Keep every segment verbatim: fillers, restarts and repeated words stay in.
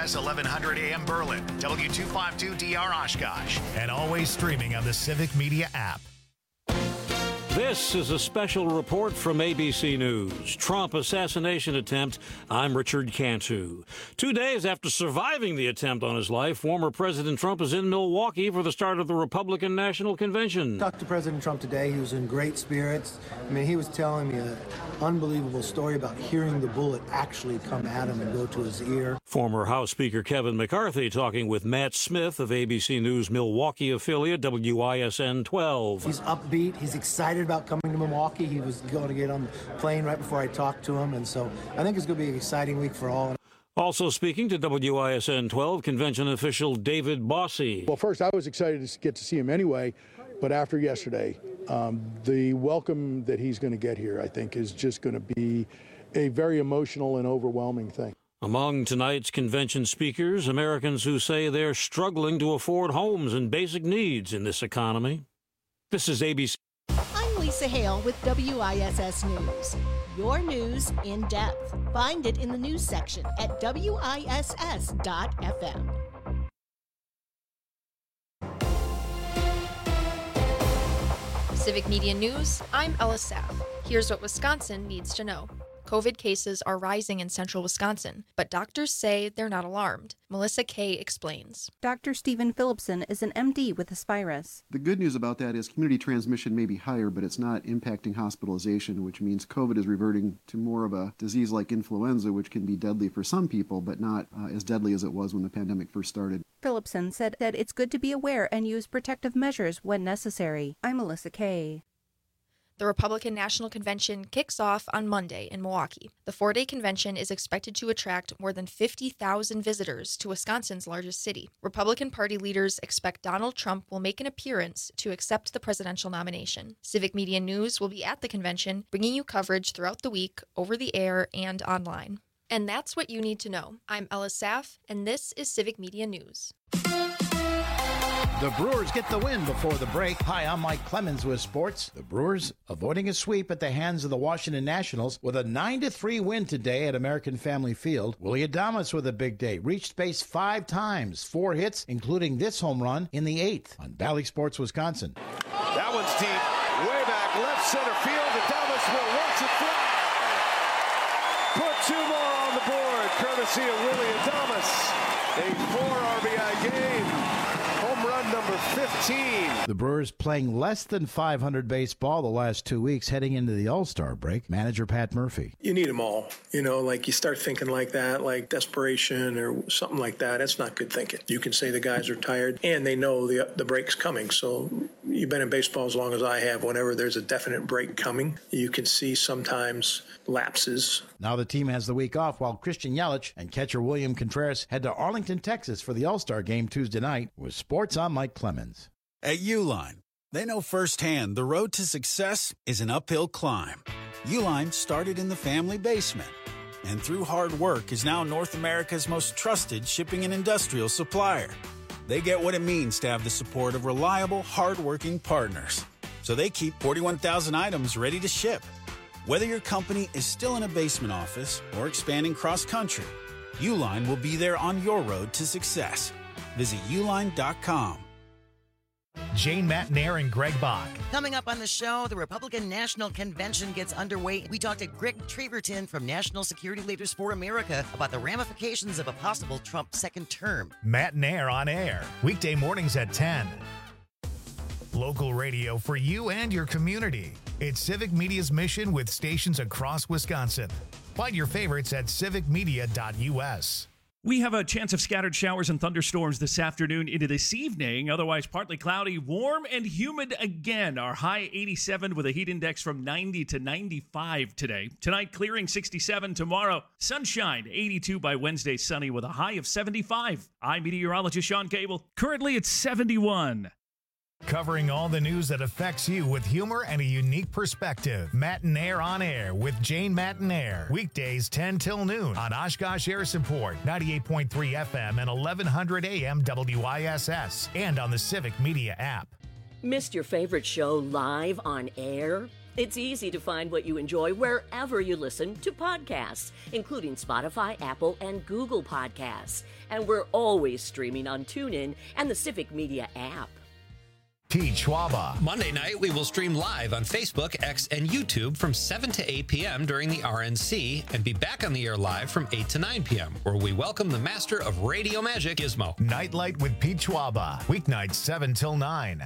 S eleven hundred A M Berlin, W two fifty-two D R Oshkosh, and always streaming on the Civic Media app. This is a special report from A B C News. Trump assassination attempt. I'm Richard Cantu. Two days after surviving the attempt on his life, former President Trump is in Milwaukee for the start of the Republican National Convention. I talked to President Trump today. He was in great spirits. I mean, he was telling me an unbelievable story about hearing the bullet actually come at him and go to his ear. Former House Speaker Kevin McCarthy talking with Matt Smith of A B C News Milwaukee affiliate W I S N twelve. He's upbeat. He's excited about coming to Milwaukee. He was going to get on the plane right before I talked to him, and so I think it's going to be an exciting week for all. Also speaking to W I S N twelve, convention official David Bossie. Well, first, I was excited to get to see him anyway, but after yesterday, um, the welcome that he's going to get here, I think, is just going to be a very emotional and overwhelming thing. Among tonight's convention speakers, Americans who say they're struggling to afford homes and basic needs in this economy. This is A B C. I'm Lisa Hale with W I S S News. Your news in depth. Find it in the news section at W I S S dot F M. Civic Media News, I'm Ella Saff. Here's what Wisconsin needs to know. COVID cases are rising in central Wisconsin, but doctors say they're not alarmed. Melissa Kay explains. Doctor Stephen Phillipson is an M D with Aspirus. The good news about that is community transmission may be higher, but it's not impacting hospitalization, which means COVID is reverting to more of a disease like influenza, which can be deadly for some people, but not uh, as deadly as it was when the pandemic first started. Phillipson said that it's good to be aware and use protective measures when necessary. I'm Melissa Kay. The Republican National Convention kicks off on Monday in Milwaukee. The four-day convention is expected to attract more than fifty thousand visitors to Wisconsin's largest city. Republican Party leaders expect Donald Trump will make an appearance to accept the presidential nomination. Civic Media News will be at the convention, bringing you coverage throughout the week, over the air, and online. And that's what you need to know. I'm Ella Saff, and this is Civic Media News. The Brewers get the win before the break. Hi, I'm Mike Clemens with sports. The Brewers avoiding a sweep at the hands of the Washington Nationals with a nine to three win today at American Family Field. Willie Adames with a big day. Reached base five times, four hits, including this home run in the eighth on Bally Sports, Wisconsin. That one's deep, way back left center field. Adames will watch it fly. Put two more on the board, courtesy of Willie Adames. A four R B I game. Home run number fifteen. The Brewers playing less than five hundred baseball the last two weeks heading into the All-Star break. Manager Pat Murphy. You need them all. You know, like you start thinking like that, like desperation or something like that. That's not good thinking. You can say the guys are tired and they know the the break's coming. So you've been in baseball as long as I have. Whenever there's a definite break coming, you can see sometimes lapses. Now the team has the week off while Christian Yelich and catcher William Contreras head to Arlington, Texas for the All-Star game Tuesday night. With sports, I'm Mike Clemens. At Uline, they know firsthand the road to success is an uphill climb. Uline started in the family basement and through hard work is now North America's most trusted shipping and industrial supplier. They get what it means to have the support of reliable, hard-working partners. So they keep forty-one thousand items ready to ship. Whether your company is still in a basement office or expanding cross-country, Uline will be there on your road to success. Visit uline dot com. Jane Matnair and Greg Bach. Coming up on the show, the Republican National Convention gets underway. We talked to Greg Treverton from National Security Leaders for America about the ramifications of a possible Trump second term. Matnair on air, weekday mornings at ten. Local radio for you and your community. It's Civic Media's mission with stations across Wisconsin. Find your favorites at civic media dot U S. We have a chance of scattered showers and thunderstorms this afternoon into this evening. Otherwise, partly cloudy, warm and humid again. Our high eighty-seven with a heat index from ninety to ninety-five today. Tonight, clearing sixty-seven. Tomorrow, sunshine, eighty-two by Wednesday, sunny with a high of seventy-five. I'm meteorologist Sean Cable. Currently, it's seventy-one. Covering all the news that affects you with humor and a unique perspective. Matnair on air with Jane Matnair. Weekdays ten till noon on Oshkosh Air Support, ninety-eight point three F M and eleven hundred A M W I S S, and on the Civic Media app. Missed your favorite show live on air? It's easy to find what you enjoy wherever you listen to podcasts, including Spotify, Apple, and Google Podcasts. And we're always streaming on TuneIn and the Civic Media app. Pete Schwaba. Monday night, we will stream live on Facebook, X, and YouTube from seven to eight p.m. during the R N C and be back on the air live from eight to nine p.m., where we welcome the master of radio magic, Gizmo. Nightlight with Pete Schwaba. Weeknights seven till nine.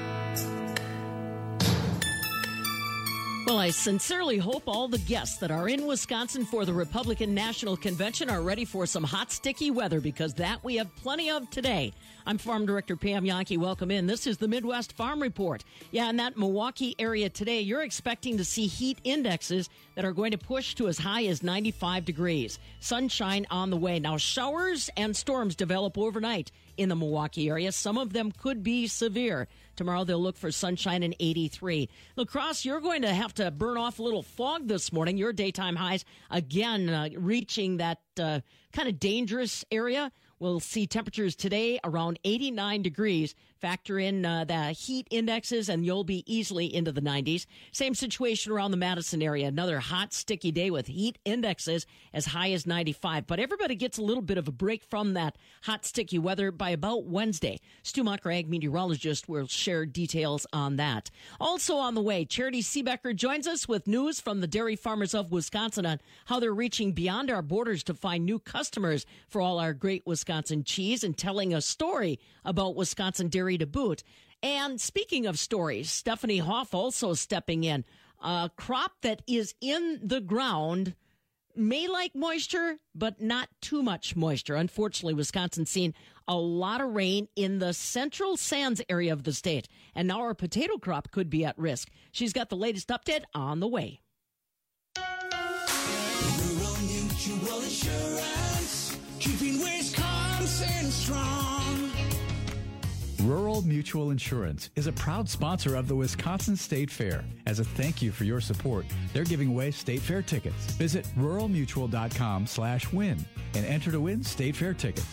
Well, I sincerely hope all the guests that are in Wisconsin for the Republican National Convention are ready for some hot, sticky weather, because that we have plenty of today. I'm Farm Director Pam Yankee. Welcome in. This is the Midwest Farm Report. Yeah, in that Milwaukee area today, you're expecting to see heat indexes that are going to push to as high as ninety-five degrees. Sunshine on the way. Now, showers and storms develop overnight in the Milwaukee area. Some of them could be severe. Tomorrow they'll look for sunshine in eighty-three. La Crosse, you're going to have to burn off a little fog this morning. Your daytime highs, again, uh, reaching that uh, kind of dangerous area. We'll see temperatures today around eighty-nine degrees. Factor in uh, the heat indexes, and you'll be easily into the nineties. Same situation around the Madison area. Another hot, sticky day with heat indexes as high as ninety-five. But everybody gets a little bit of a break from that hot, sticky weather by about Wednesday. Stu Mocker, ag meteorologist, will share details on that. Also on the way, Charity Seebecker joins us with news from the dairy farmers of Wisconsin on how they're reaching beyond our borders to find new customers for all our great Wisconsin cheese, and telling a story about Wisconsin dairy to boot. And speaking of stories, Stephanie Hoff also stepping in. A crop that is in the ground may like moisture, but not too much moisture. Unfortunately, Wisconsin's seen a lot of rain in the central sands area of the state, and now our potato crop could be at risk. She's got the latest update on the way. Rural Mutual Insurance, keeping Wisconsin strong. Rural Mutual Insurance is a proud sponsor of the Wisconsin State Fair. As a thank you for your support, they're giving away State Fair tickets. Visit rural mutual dot com slash win and enter to win State Fair tickets.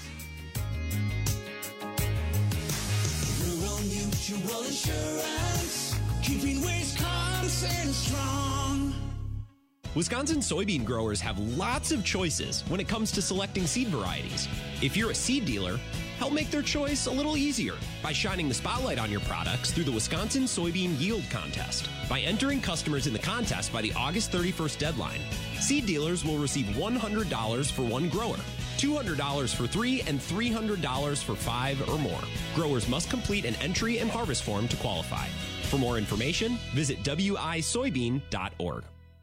Rural Mutual Insurance, keeping Wisconsin strong. Wisconsin soybean growers have lots of choices when it comes to selecting seed varieties. If you're a seed dealer, help make their choice a little easier by shining the spotlight on your products through the Wisconsin Soybean Yield Contest. By entering customers in the contest by the August thirty-first deadline, seed dealers will receive one hundred dollars for one grower, two hundred dollars for three, and three hundred dollars for five or more. Growers must complete an entry and harvest form to qualify. For more information, visit w i soybean dot org.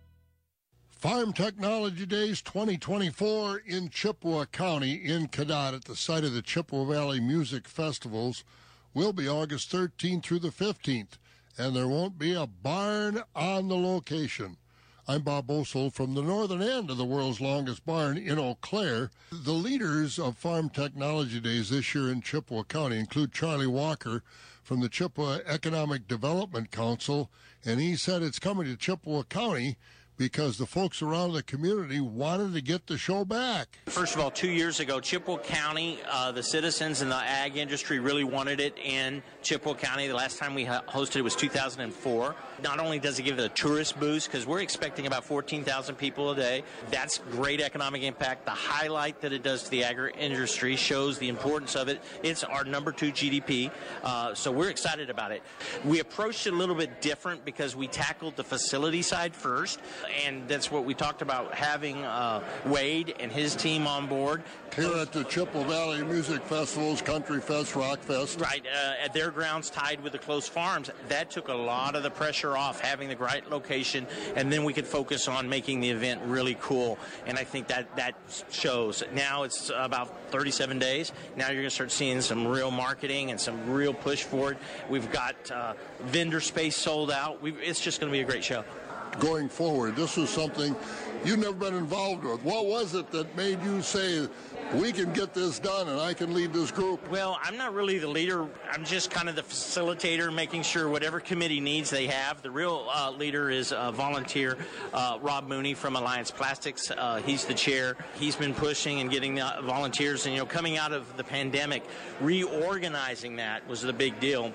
Farm Technology Days twenty twenty-four in Chippewa County in Cadott at the site of the Chippewa Valley Music Festivals will be August thirteenth through the fifteenth, and there won't be a barn on the location. I'm Bob Osel from the northern end of the world's longest barn in Eau Claire. The leaders of Farm Technology Days this year in Chippewa County include Charlie Walker from the Chippewa Economic Development Council, and he said it's coming to Chippewa County because the folks around the community wanted to get the show back. First of all, two years ago, Chippewa County, uh, the citizens and the ag industry really wanted it in Chippewa County. The last time we hosted it was two thousand four. Not only does it give it a tourist boost, because we're expecting about fourteen thousand people a day. That's great economic impact. The highlight that it does to the agri industry shows the importance of it. It's our number two G D P, uh, so we're excited about it. We approached it a little bit different because we tackled the facility side first, and that's what we talked about, having uh, Wade and his team on board. Here at the Chippewa Valley Music Festivals, Country Fest, Rock Fest. Right, uh, at their grounds tied with the close farms. That took a lot of the pressure off, having the right location, and then we could focus on making the event really cool, and I think that that shows. Now it's about thirty-seven days. Now you're going to start seeing some real marketing and some real push for it. We've got uh, vendor space sold out. We've, it's just going to be a great show. Going forward, this was something you've never been involved with. What was it that made you say, we can get this done and I can lead this group? Well, I'm not really the leader. I'm just kind of the facilitator, making sure whatever committee needs they have. The real uh, leader is a volunteer, uh, Rob Mooney from Alliance Plastics. Uh, he's the chair. He's been pushing and getting the volunteers. And, you know, coming out of the pandemic, reorganizing that was the big deal.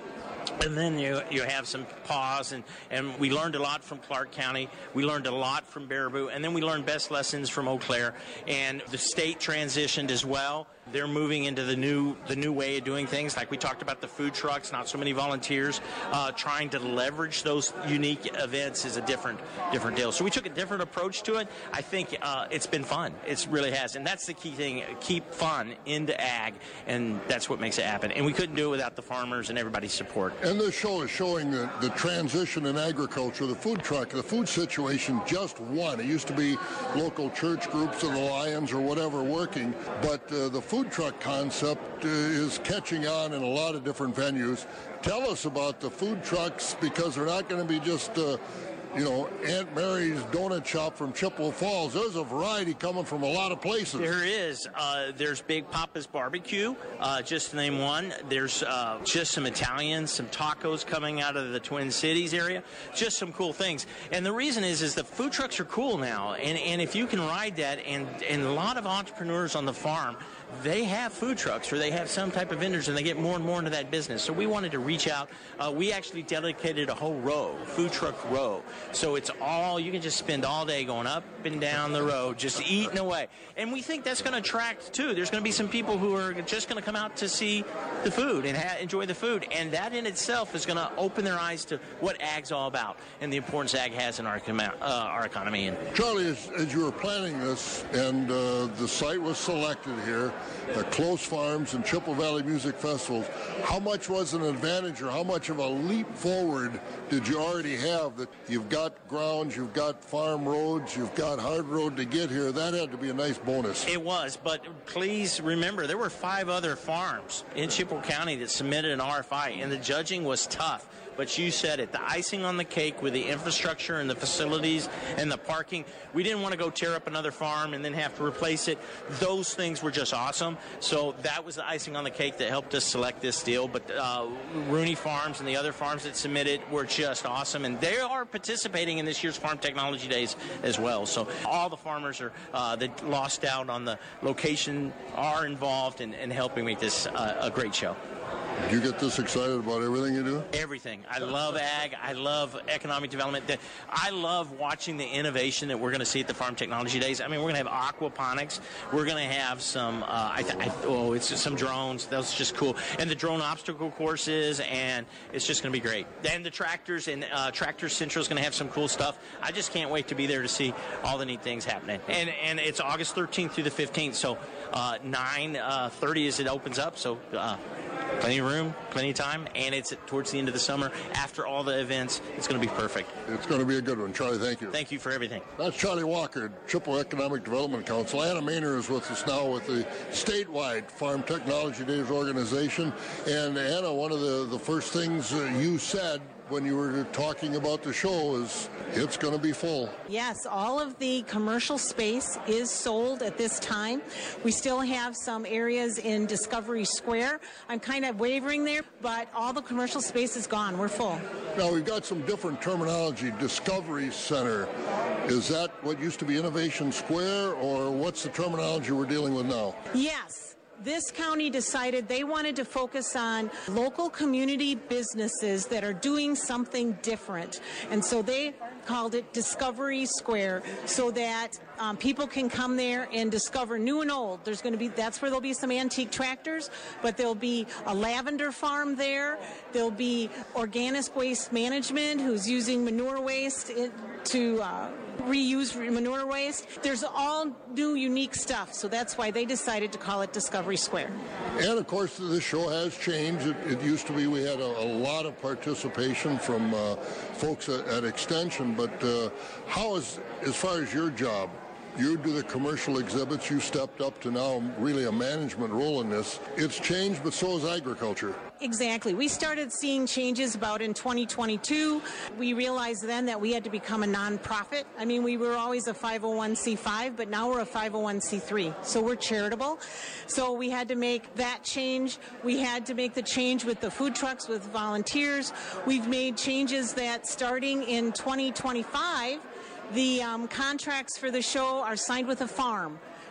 And then you you have some pause, and, and we learned a lot from Clark County. We learned a lot from Baraboo, and then we learned best lessons from Eau Claire. And the state transitioned as well. They're moving into the new the new way of doing things. Like we talked about the food trucks, not so many volunteers. Uh, trying to leverage those unique events is a different different deal. So we took a different approach to it. I think uh, it's been fun. It really has, and that's the key thing. Keep fun into ag, and that's what makes it happen. And we couldn't do it without the farmers and everybody's support. And this show is showing the, the transition in agriculture. The food truck, the food situation, just one. It used to be local church groups of the Lions or whatever working, but uh, the food truck concept uh, is catching on in a lot of different venues. Tell us about the food trucks, because they're not going to be just uh, you know, Aunt Mary's Donut Shop from Chippewa Falls. There's a variety coming from a lot of places. There is. Uh, there's Big Papa's Barbecue, uh, just to name one. There's uh, just some Italians, some tacos coming out of the Twin Cities area. Just some cool things. And the reason is, is the food trucks are cool now. And, and if you can ride that, and, and a lot of entrepreneurs on the farm, they have food trucks, or they have some type of vendors, and they get more and more into that business. So we wanted to reach out. Uh, we actually dedicated a whole row, food truck row. So it's all, you can just spend all day going up and down the road, just eating away. And we think that's going to attract, too. There's going to be some people who are just going to come out to see the food and ha- enjoy the food. And that in itself is going to open their eyes to what ag's all about and the importance ag has in our, com- uh, our economy. And Charlie, as, as you were planning this, and uh, the site was selected here, the Close Farms and Chippewa Valley Music Festivals, how much was an advantage, or how much of a leap forward did you already have? That you've got grounds, you've got farm roads, you've got hard road to get here. That had to be a nice bonus. It was, but please remember, there were five other farms in Chippewa County that submitted an R F I, and the judging was tough. But you said it, the icing on the cake with the infrastructure and the facilities and the parking. We didn't want to go tear up another farm and then have to replace it. Those things were just awesome. So that was the icing on the cake that helped us select this deal. But uh, Rooney Farms and the other farms that submitted were just awesome. And they are participating in this year's Farm Technology Days as well. So all the farmers are uh, that lost out on the location are involved in, in helping make this uh, a great show. Do you get this excited about everything you do? Everything. I love ag. I love economic development. I love watching the innovation that we're going to see at the Farm Technology Days. I mean, we're going to have aquaponics. We're going to have some, uh, I th- I, oh, it's just some drones. That's just cool. And the drone obstacle courses, and it's just going to be great. And the tractors, and uh, Tractor Central is going to have some cool stuff. I just can't wait to be there to see all the neat things happening. And and it's August thirteenth through the fifteenth, so uh, nine thirty as it opens up, so uh, plenty of room, plenty of time, and it's towards the end of the summer. After all the events, it's going to be perfect. It's going to be a good one. Charlie, thank you. Thank you for everything. That's Charlie Walker, Chippewa Economic Development Council. Anna Maynor is with us now with the statewide Farm Technology Days organization. And Anna, one of the, the first things uh, you said when you were talking about the show is it's going to be full. Yes, all of the commercial space is sold at this time. We still have some areas in Discovery Square. I'm kind of wavering there, but all the commercial space is gone. We're full. Now, we've got some different terminology. Discovery Center, is that what used to be Innovation Square, or what's the terminology we're dealing with now? Yes. This county decided they wanted to focus on local community businesses that are doing something different. And so they called it Discovery Square, so that um, people can come there and discover new and old. There's going to be, that's where there'll be some antique tractors, but there'll be a lavender farm there. There'll be organic waste management, who's using manure waste in, to uh, reuse manure waste. There's all new, unique stuff, so that's why they decided to call it Discovery Square. And, of course, this show has changed. It, it used to be we had a, a lot of participation from uh, folks at, at Extension, but uh, how is, as far as your job, you do the commercial exhibits, you stepped up to now really a management role in this. It's changed, but so has agriculture. Exactly. We started seeing changes about in twenty twenty-two. We realized then that we had to become a nonprofit. I mean, we were always a five oh one c five, but now we're a five oh one c three. So we're charitable. So we had to make that change. We had to make the change with the food trucks, with volunteers. We've made changes that starting in twenty twenty-five, the um, contracts for the show are signed with a farm.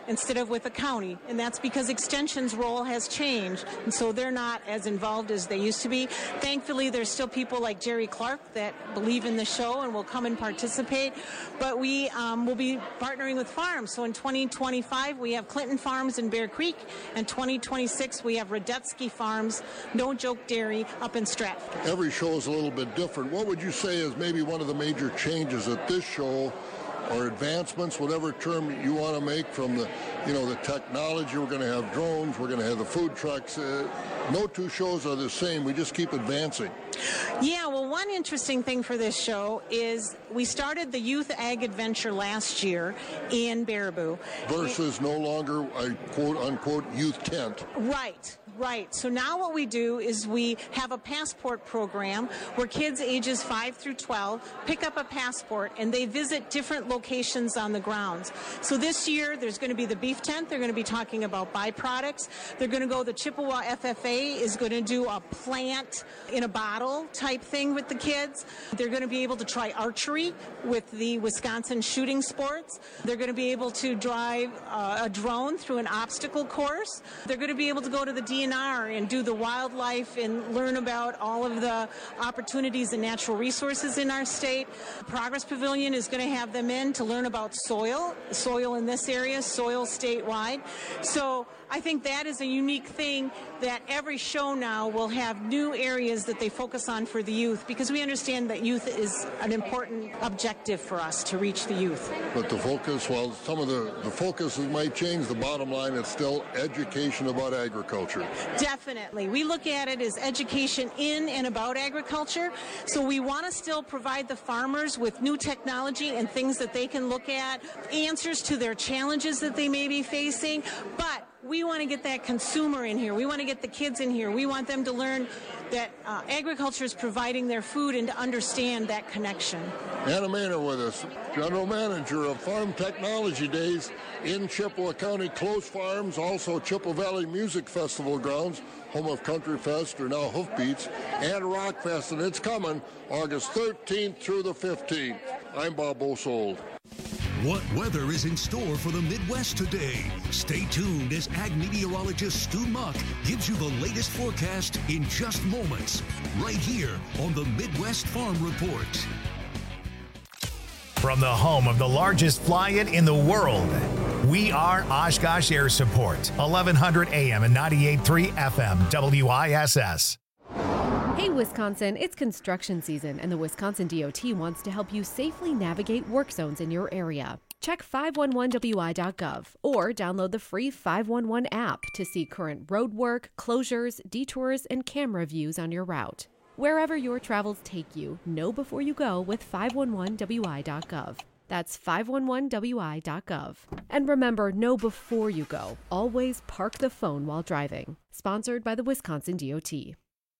instead of with the county. And that's because Extension's role has changed, and so they're not as involved as they used to be. Thankfully, there's still people like Jerry Clark that believe in the show and will come and participate. But we um, will be partnering with farms. So in twenty twenty-five, we have Clinton Farms in Bear Creek, and twenty twenty-six, we have Radetzky Farms, No Joke Dairy, up in Stratford. Every show is a little bit different. What would you say is maybe one of the major changes at this show, or advancements, whatever term you want to make, from the, you know, the technology? We're going to have drones, we're going to have the food trucks. Uh, no two shows are the same. We just keep advancing. Yeah, well, one interesting thing for this show is we started the Youth Ag Adventure last year in Baraboo. Versus no longer a quote-unquote youth tent. Right. Right. So now what we do is we have a passport program where kids ages five through twelve pick up a passport and they visit different locations on the grounds. So this year there's going to be the beef tent. They're going to be talking about byproducts. They're going to go, the Chippewa F F A is going to do a plant in a bottle type thing with the kids. They're going to be able to try archery with the Wisconsin shooting sports. They're going to be able to drive uh, a drone through an obstacle course. They're going to be able to go to the D N R and do the wildlife and learn about all of the opportunities and natural resources in our state. Progress Pavilion is going to have them in to learn about soil, soil in this area, soil statewide. So I think that is a unique thing, that every show now will have new areas that they focus on for the youth, because we understand that youth is an important objective for us to reach the youth. But the focus, well, some of the, the focuses might change. The bottom line is still education about agriculture. Definitely. We look at it as education in and about agriculture. So we want to still provide the farmers with new technology and things that they can look at, answers to their challenges that they may be facing. But we want to get that consumer in here. We want to get the kids in here. We want them to learn that uh, agriculture is providing their food and to understand that connection. Anna Maynor with us, General Manager of Farm Technology Days in Chippewa County. Close Farms, also Chippewa Valley Music Festival grounds, home of Country Fest, or now Hoofbeats, and Rock Fest, and it's coming August thirteenth through the fifteenth. I'm Bob Bosold. What weather is in store for the Midwest today? Stay tuned as ag meteorologist Stu Muck gives you the latest forecast in just moments, right here on the Midwest Farm Report. From the home of the largest fly-in in the world, we are Oshkosh Air Support, eleven hundred A M and ninety-eight point three F M, W I S S. Hey Wisconsin, it's construction season and the Wisconsin D O T wants to help you safely navigate work zones in your area. Check five one one W I dot gov or download the free five one one app to see current road work, closures, detours, and camera views on your route. Wherever your travels take you, know before you go with five one one W I dot gov. That's five one one W I dot gov. And remember, know before you go. Always park the phone while driving. Sponsored by the Wisconsin D O T.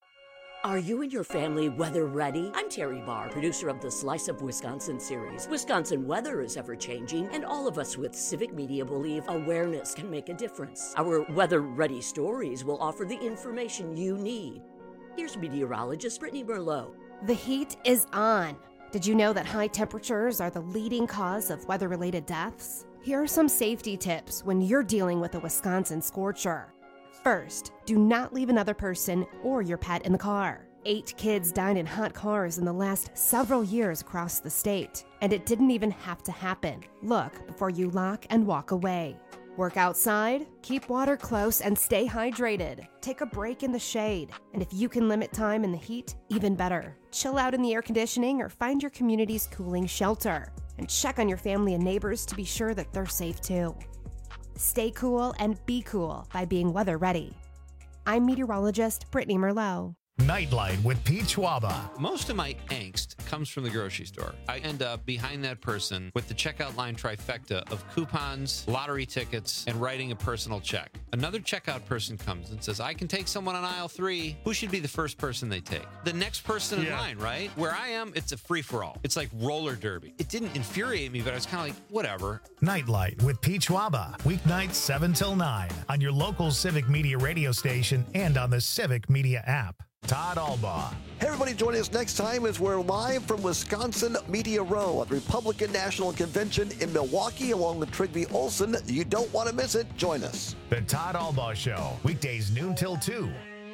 Are you and your family weather ready? I'm Terry Barr, producer of the Slice of Wisconsin series. Wisconsin weather is ever changing, and all of us with civic media believe awareness can make a difference. Our weather ready stories will offer the information you need. Here's meteorologist Brittany Merlot. The heat is on. Did you know that high temperatures are the leading cause of weather-related deaths? Here are some safety tips when you're dealing with a Wisconsin scorcher. First, do not leave another person or your pet in the car. Eight kids died in hot cars in the last several years across the state, and it didn't even have to happen. Look before you lock and walk away. Work outside, keep water close, and stay hydrated. Take a break in the shade, and if you can limit time in the heat, even better. Chill out in the air conditioning or find your community's cooling shelter, and check on your family and neighbors to be sure that they're safe too. Stay cool and be cool by being weather ready. I'm meteorologist Brittany Merlot. Nightlight with Pete Schwaba. Most of my angst comes from the grocery store. I end up behind that person with the checkout line trifecta of coupons, lottery tickets, and writing a personal check. Another checkout person comes and says, I can take someone on aisle three. Who should be the first person they take? The next person in Yeah. line, right? Where I am, it's a free-for-all. It's like roller derby. It didn't infuriate me, but I was kind of like, whatever. Nightlight with Pete Schwaba. Weeknights seven till nine on your local Civic Media radio station and on the Civic Media app. Todd Albaugh. Hey, everybody, joining us next time as we're live from Wisconsin Media Row at the Republican National Convention in Milwaukee along with Trigby Olson. You don't want to miss it. Join us. The Todd Albaugh Show, weekdays noon till two.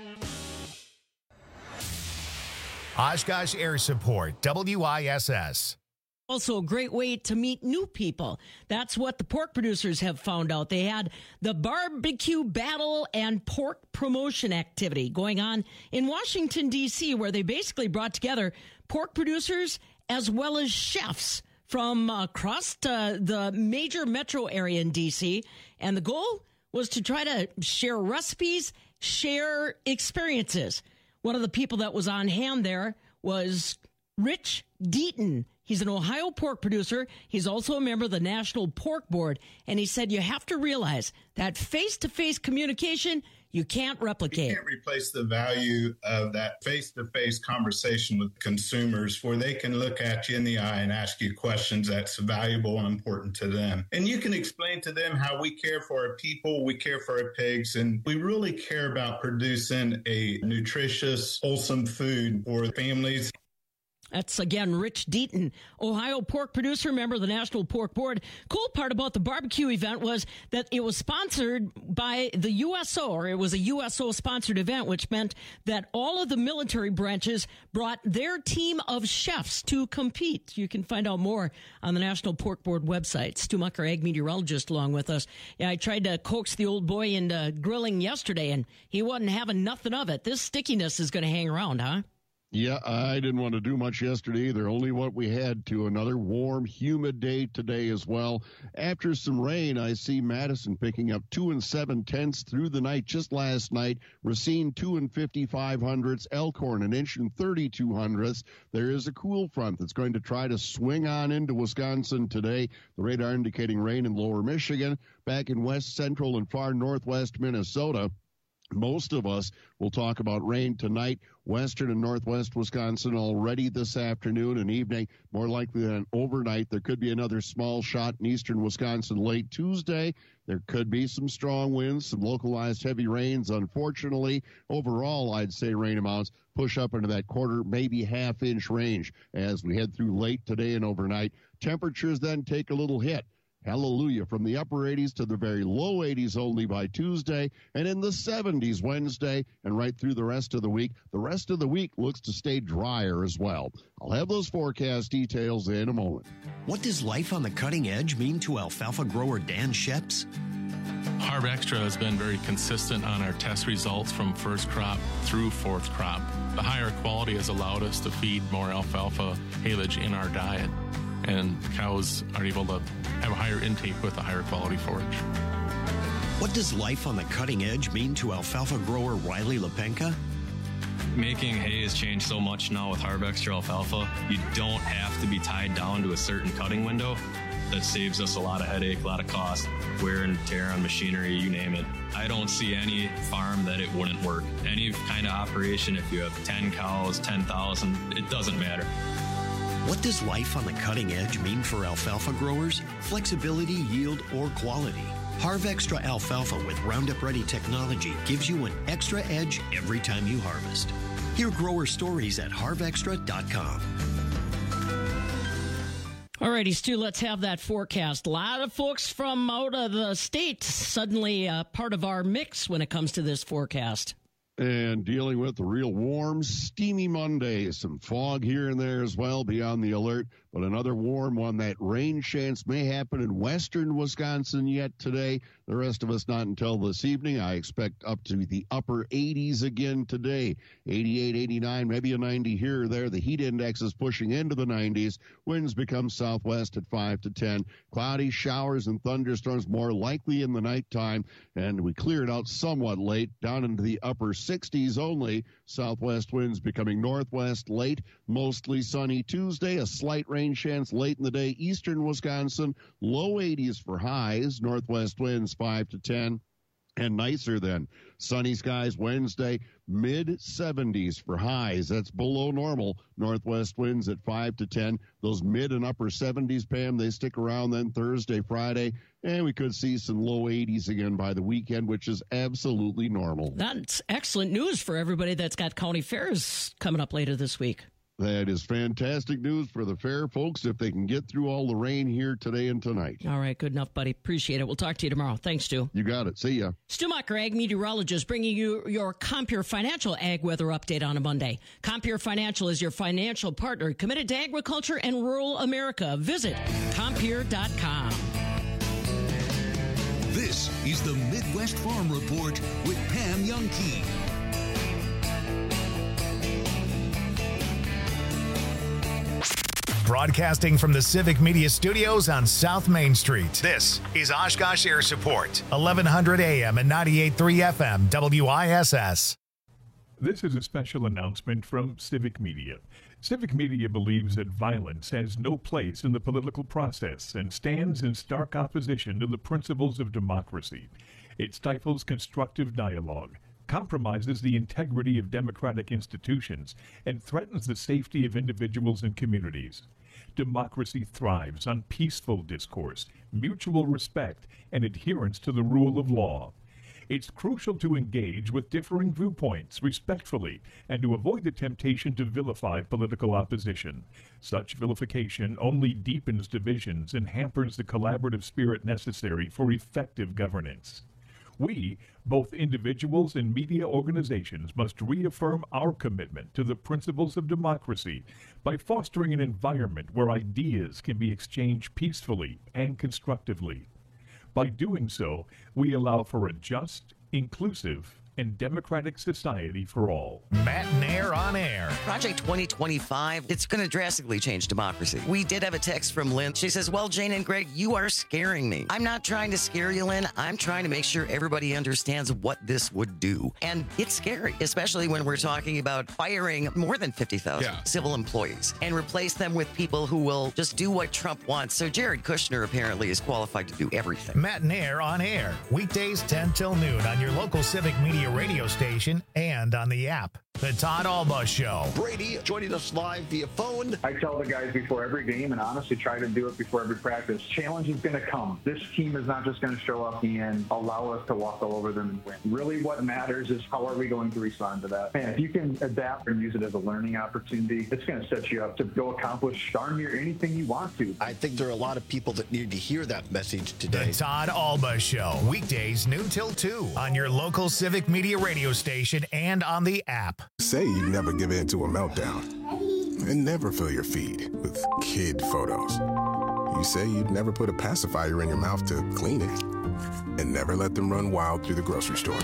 Oshkosh Air Support, W I S S. Also a great way to meet new people. That's what the pork producers have found out. They had the barbecue battle and pork promotion activity going on in Washington, D C, where they basically brought together pork producers as well as chefs from across uh, the major metro area in D C. And the goal was to try to share recipes, share experiences. One of the people that was on hand there was Rich Deaton. He's an Ohio pork producer. He's also a member of the National Pork Board. And he said you have to realize that face-to-face communication you can't replicate. You can't replace the value of that face-to-face conversation with consumers where they can look at you in the eye and ask you questions that's valuable and important to them. And you can explain to them how we care for our people, we care for our pigs, and we really care about producing a nutritious, wholesome food for families. That's, again, Rich Deaton, Ohio pork producer, member of the National Pork Board. Cool part about the barbecue event was that it was sponsored by the U S O, or it was a U S O-sponsored event, which meant that all of the military branches brought their team of chefs to compete. You can find out more on the National Pork Board website. Stu Mucker, ag meteorologist, along with us. Yeah, I tried to coax the old boy into grilling yesterday, and he wasn't having nothing of it. This stickiness is going to hang around, huh? Yeah, I didn't want to do much yesterday either, only what we had to. Another warm, humid day today as well. After some rain, I see Madison picking up two and seven tenths through the night just last night. Racine two and fifty-five hundredths. Elkhorn an inch and thirty-two hundredths. There is a cool front that's going to try to swing on into Wisconsin today. The radar indicating rain in lower Michigan. Back in west central and far northwest Minnesota, most of us will talk about rain tonight. Western and northwest Wisconsin already this afternoon and evening. More likely than overnight, there could be another small shot in eastern Wisconsin late Tuesday. There could be some strong winds, some localized heavy rains. Unfortunately, overall, I'd say rain amounts push up into that quarter, maybe half inch range as we head through late today and overnight. Temperatures then take a little hit. Hallelujah, from the upper eighties to the very low eighties only by Tuesday, and in the seventies Wednesday, and right through the rest of the week. The rest of the week looks to stay drier as well. I'll have those forecast details in a moment. What does life on the cutting edge mean to alfalfa grower Dan Sheps? Harv Extra has been very consistent on our test results from first crop through fourth crop. The higher quality has allowed us to feed more alfalfa haylage in our diet, and cows are able to have a higher intake with a higher quality forage. What does life on the cutting edge mean to alfalfa grower Riley Lepenka? Making hay has changed so much now with Harv Extra alfalfa. You don't have to be tied down to a certain cutting window. That saves us a lot of headache, a lot of cost, wear and tear on machinery, you name it. I don't see any farm that it wouldn't work. Any kind of operation, if you have ten cows, ten thousand, it doesn't matter. What does life on the cutting edge mean for alfalfa growers? Flexibility, yield, or quality? Harv Extra alfalfa with Roundup Ready technology gives you an extra edge every time you harvest. Hear grower stories at harv extra dot com. All righty, Stu, let's have that forecast. A lot of folks from out of the state suddenly uh, part of our mix when it comes to this forecast. And dealing with the real warm, steamy Monday. Some fog here and there as well. Be on the alert. But another warm one. That rain chance may happen in western Wisconsin yet today. The rest of us not until this evening. I expect up to the upper eighties again today. eighty-eight, eighty-nine, maybe a ninety here or there. The heat index is pushing into the nineties. Winds become southwest at five to ten. Cloudy showers and thunderstorms more likely in the nighttime. And we cleared out somewhat late down into the upper sixties only. Southwest winds becoming northwest late. Mostly sunny Tuesday. A slight rain chance late in the day. Eastern Wisconsin, low eighties for highs. Northwest winds five to ten. and nicer then. Sunny skies Wednesday, mid seventies for highs. That's below normal. Northwest winds at five to ten. Those mid and upper seventies, Pam, they stick around then Thursday, Friday, and we could see some low eighties again by the weekend, which is absolutely normal. That's excellent news for everybody that's got county fairs coming up later this week. That is fantastic news for the fair folks if they can get through all the rain here today and tonight. All right, good enough, buddy. Appreciate it. We'll talk to you tomorrow. Thanks, Stu. You got it. See ya. Stu Mocker, ag meteorologist, bringing you your Compeer Financial Ag Weather Update on a Monday. Compeer Financial is your financial partner committed to agriculture and rural America. Visit Compeer dot com. This is the Midwest Farm Report with Pam Youngkey. Broadcasting from the Civic Media Studios on South Main Street. This is Oshkosh Air Support, eleven hundred A M and ninety-eight point three F M, W I S S. This is a special announcement from Civic Media. Civic Media believes that violence has no place in the political process and stands in stark opposition to the principles of democracy. It stifles constructive dialogue, compromises the integrity of democratic institutions, and threatens the safety of individuals and communities. Democracy thrives on peaceful discourse, mutual respect, and adherence to the rule of law. It's crucial to engage with differing viewpoints respectfully and to avoid the temptation to vilify political opposition. Such vilification only deepens divisions and hampers the collaborative spirit necessary for effective governance. We, both individuals and media organizations, must reaffirm our commitment to the principles of democracy by fostering an environment where ideas can be exchanged peacefully and constructively. By doing so, we allow for a just, inclusive, and democratic society for all. Matt and Air on Air. Project twenty twenty-five, it's going to drastically change democracy. We did have a text from Lynn. She says, well, Jane and Greg, you are scaring me. I'm not trying to scare you, Lynn. I'm trying to make sure everybody understands what this would do. And it's scary, especially when we're talking about firing more than fifty thousand yeah. civil employees and replace them with people who will just do what Trump wants. So Jared Kushner apparently is qualified to do everything. Matt and Air on Air. Weekdays ten till noon on your local Civic Media radio station and on the app. The Todd Alba Show. Brady joining us live via phone. I tell the guys before every game, and honestly try to do it before every practice, challenge is going to come. This team is not just going to show up and allow us to walk all over them and win. Really what matters is how are we going to respond to that. And if you can adapt and use it as a learning opportunity, it's going to set you up to go accomplish darn near anything you want to. I think there are a lot of people that need to hear that message today. The Todd Alba Show. Weekdays noon till two on your local Civic Media radio station and on the app. Say you never give in to a meltdown and never fill your feed with kid photos. You say you'd never put a pacifier in your mouth to clean it and never let them run wild through the grocery store.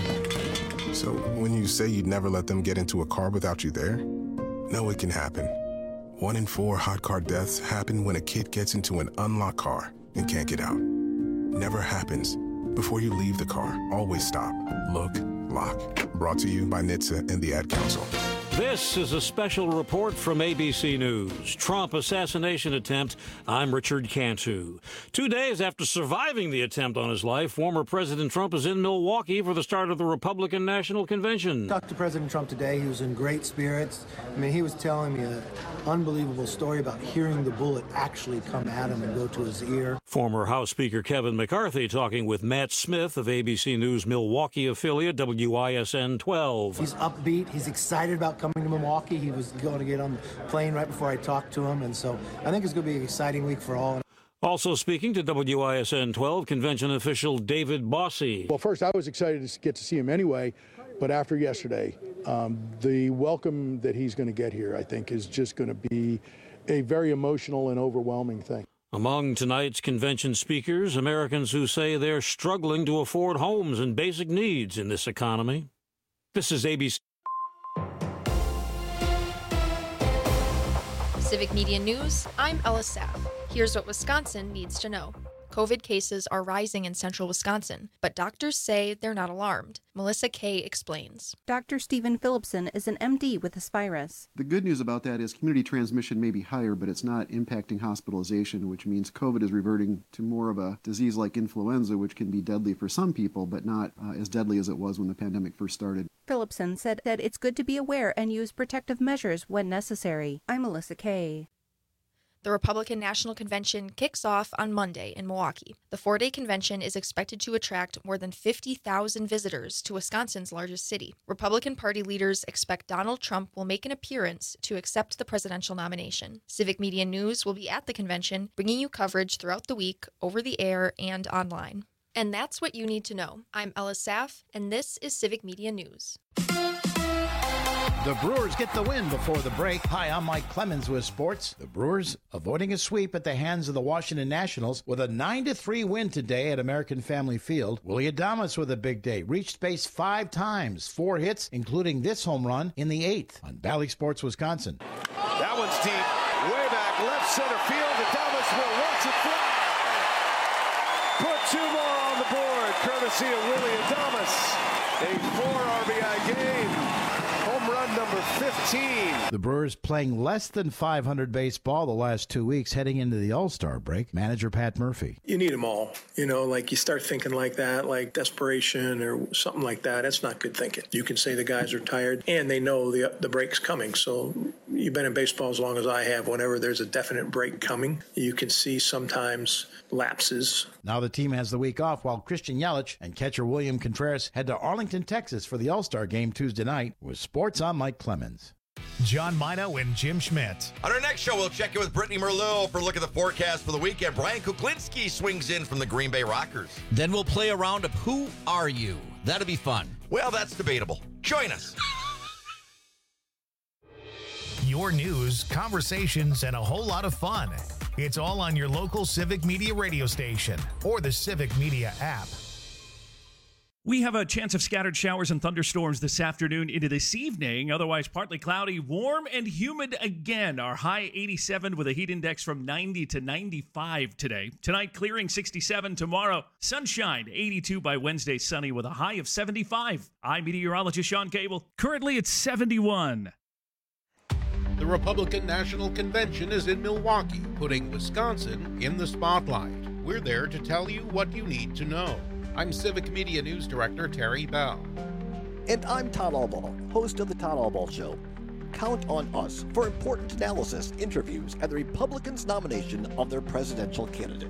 So when you say you'd never let them get into a car without you there, no, it can happen. One in four hot car deaths happen when a kid gets into an unlocked car and can't get out. Never happens. Before you leave the car, always stop, look, lock. Brought to you by N H T S A and the Ad Council. This is a special report from A B C News. Trump assassination attempt. I'm Richard Cantu. Two days after surviving the attempt on his life, former President Trump is in Milwaukee for the start of the Republican National Convention. I talked to President Trump today. He was in great spirits. I mean, he was telling me an unbelievable story about hearing the bullet actually come at him and go to his ear. Former House Speaker Kevin McCarthy talking with Matt Smith of A B C News Milwaukee affiliate W I S N twelve. He's upbeat. He's excited about coming to Milwaukee. He was going to get on the plane right before I talked to him, and so I think it's going to be an exciting week for all. Also speaking to W I S N twelve, convention official David Bossy. Well, first, I was excited to get to see him anyway, but after yesterday, um, the welcome that he's going to get here, I think, is just going to be a very emotional and overwhelming thing. Among tonight's convention speakers, Americans who say they're struggling to afford homes and basic needs in this economy. This is A B C. Civic Media News, I'm Ella Saff. Here's what Wisconsin needs to know. COVID cases are rising in central Wisconsin, but doctors say they're not alarmed. Melissa Kay explains. Doctor Stephen Phillipson is an M D with Aspirus. The good news about that is community transmission may be higher, but it's not impacting hospitalization, which means COVID is reverting to more of a disease like influenza, which can be deadly for some people, but not uh, as deadly as it was when the pandemic first started. Phillipson said that it's good to be aware and use protective measures when necessary. I'm Melissa Kay. The Republican National Convention kicks off on Monday in Milwaukee. The four-day convention is expected to attract more than fifty thousand visitors to Wisconsin's largest city. Republican Party leaders expect Donald Trump will make an appearance to accept the presidential nomination. Civic Media News will be at the convention, bringing you coverage throughout the week, over the air, and online. And that's what you need to know. I'm Ella Saff, and this is Civic Media News. The Brewers get the win before the break. Hi, I'm Mike Clemens with sports. The Brewers avoiding a sweep at the hands of the Washington Nationals with a nine to three win today at American Family Field. Willie Adames with a big day. Reached base five times, four hits, including this home run in the eighth on Bally Sports, Wisconsin. That one's deep, way back left center field. Adames will watch it fly. Put two more on the board, courtesy of Willie Adames. A four R B I game. Home run number fifteen. The Brewers playing less than five hundred baseball the last two weeks heading into the All-Star break. Manager Pat Murphy. You need them all. You know, like you start thinking like that, like desperation or something like that. That's not good thinking. You can say the guys are tired and they know the the break's coming. So you've been in baseball as long as I have. Whenever there's a definite break coming, you can see sometimes lapses. Now the team has the week off while Christian Yelich and catcher William Contreras head to Arlington, Texas for the All-Star game Tuesday night. With sports, I'm Mike Clemens. John Mino and Jim Schmidt. On our next show, we'll check in with Brittany Merlot for a look at the forecast for the weekend. Brian Kuklinski swings in from the Green Bay Rockers. Then we'll play a round of Who Are You? That'll be fun. Well, that's debatable. Join us. Your news, conversations, and a whole lot of fun. It's all on your local Civic Media radio station or the Civic Media app. We have a chance of scattered showers and thunderstorms this afternoon into this evening. Otherwise, partly cloudy, warm and humid again. Our high eighty-seven with a heat index from ninety to ninety-five today. Tonight, clearing sixty-seven. Tomorrow, sunshine, eighty-two by Wednesday, sunny with a high of seventy-five. I'm meteorologist Sean Cable. Currently, it's seventy-one. The Republican National Convention is in Milwaukee, putting Wisconsin in the spotlight. We're there to tell you what you need to know. I'm Civic Media News Director Terry Bell. And I'm Todd Albaugh, host of The Todd Albaugh Show. Count on us for important analysis, interviews, and the Republicans' nomination of their presidential candidate.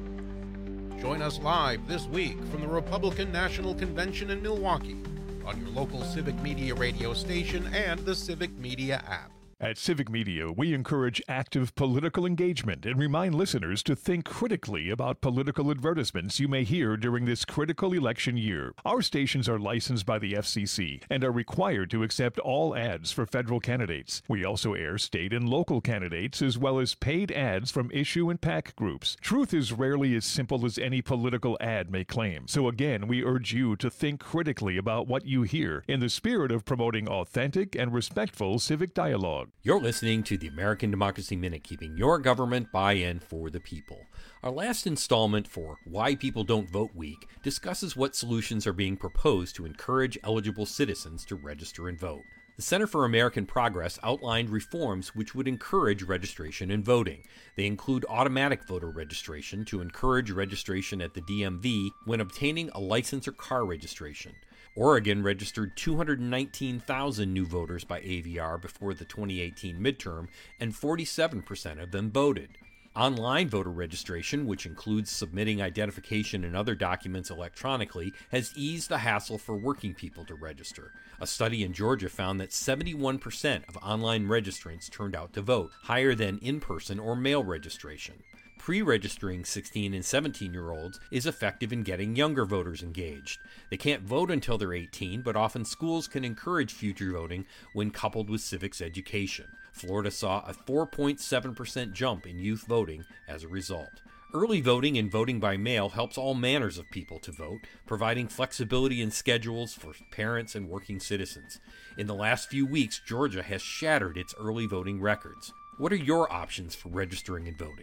Join us live this week from the Republican National Convention in Milwaukee on your local Civic Media radio station and the Civic Media app. At Civic Media, we encourage active political engagement and remind listeners to think critically about political advertisements you may hear during this critical election year. Our stations are licensed by the F C C and are required to accept all ads for federal candidates. We also air state and local candidates as well as paid ads from issue and PAC groups. Truth is rarely as simple as any political ad may claim. So again, we urge you to think critically about what you hear in the spirit of promoting authentic and respectful civic dialogue. You're listening to the American Democracy Minute, keeping your government buy-in for the people. Our last installment for Why People Don't Vote Week discusses what solutions are being proposed to encourage eligible citizens to register and vote. The Center for American Progress outlined reforms which would encourage registration and voting. They include automatic voter registration to encourage registration at the D M V when obtaining a license or car registration. Oregon registered two hundred nineteen thousand new voters by A V R before the twenty eighteen midterm, and forty-seven percent of them voted. Online voter registration, which includes submitting identification and other documents electronically, has eased the hassle for working people to register. A study in Georgia found that seventy-one percent of online registrants turned out to vote, higher than in-person or mail registration. Pre-registering sixteen and seventeen-year-olds is effective in getting younger voters engaged. They can't vote until they're eighteen, but often schools can encourage future voting when coupled with civics education. Florida saw a four point seven percent jump in youth voting as a result. Early voting and voting by mail helps all manners of people to vote, providing flexibility in schedules for parents and working citizens. In the last few weeks, Georgia has shattered its early voting records. What are your options for registering and voting?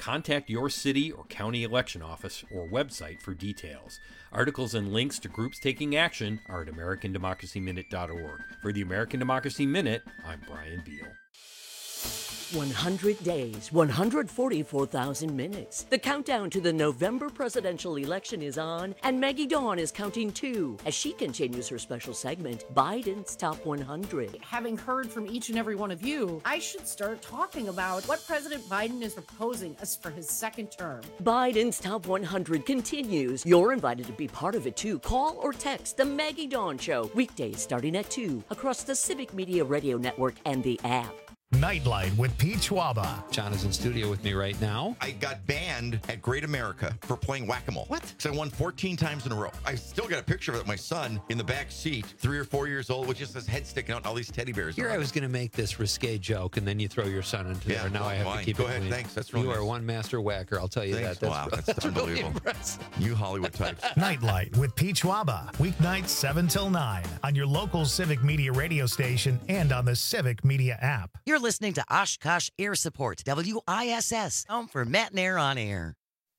Contact your city or county election office or website for details. Articles and links to groups taking action are at american democracy minute dot org. For the American Democracy Minute, I'm Brian Beal. one hundred days, one hundred forty-four thousand minutes. The countdown to the November presidential election is on, and Maggie Dawn is counting too as she continues her special segment, Biden's Top one hundred. Having heard from each and every one of you, I should start talking about what President Biden is proposing as for his second term. Biden's Top one hundred continues. You're invited to be part of it too. Call or text The Maggie Dawn Show, weekdays starting at two, across the Civic Media Radio Network and the app. Nightlight with Pete Schwaba. John is in studio with me right now. I got banned at Great America for playing whack-a-mole. What? Because I won fourteen times in a row. I still got a picture of it, my son in the back seat, three or four years old, with just his head sticking out and all these teddy bears. Here I was going to make this risque joke, and then you throw your son into yeah, there. Now well, I have fine. to keep Go it ahead. clean. Thanks. That's really You nice. are one master whacker, I'll tell you Thanks. that. That's, wow, that's, that's unbelievable. Really impressive. You Hollywood types. Nightlight with Pete Schwaba. Weeknights seven till nine on your local Civic Media radio station and on the Civic Media app. You're listening to Oshkosh Air Support, W I S S, home for Matt and Air on Air.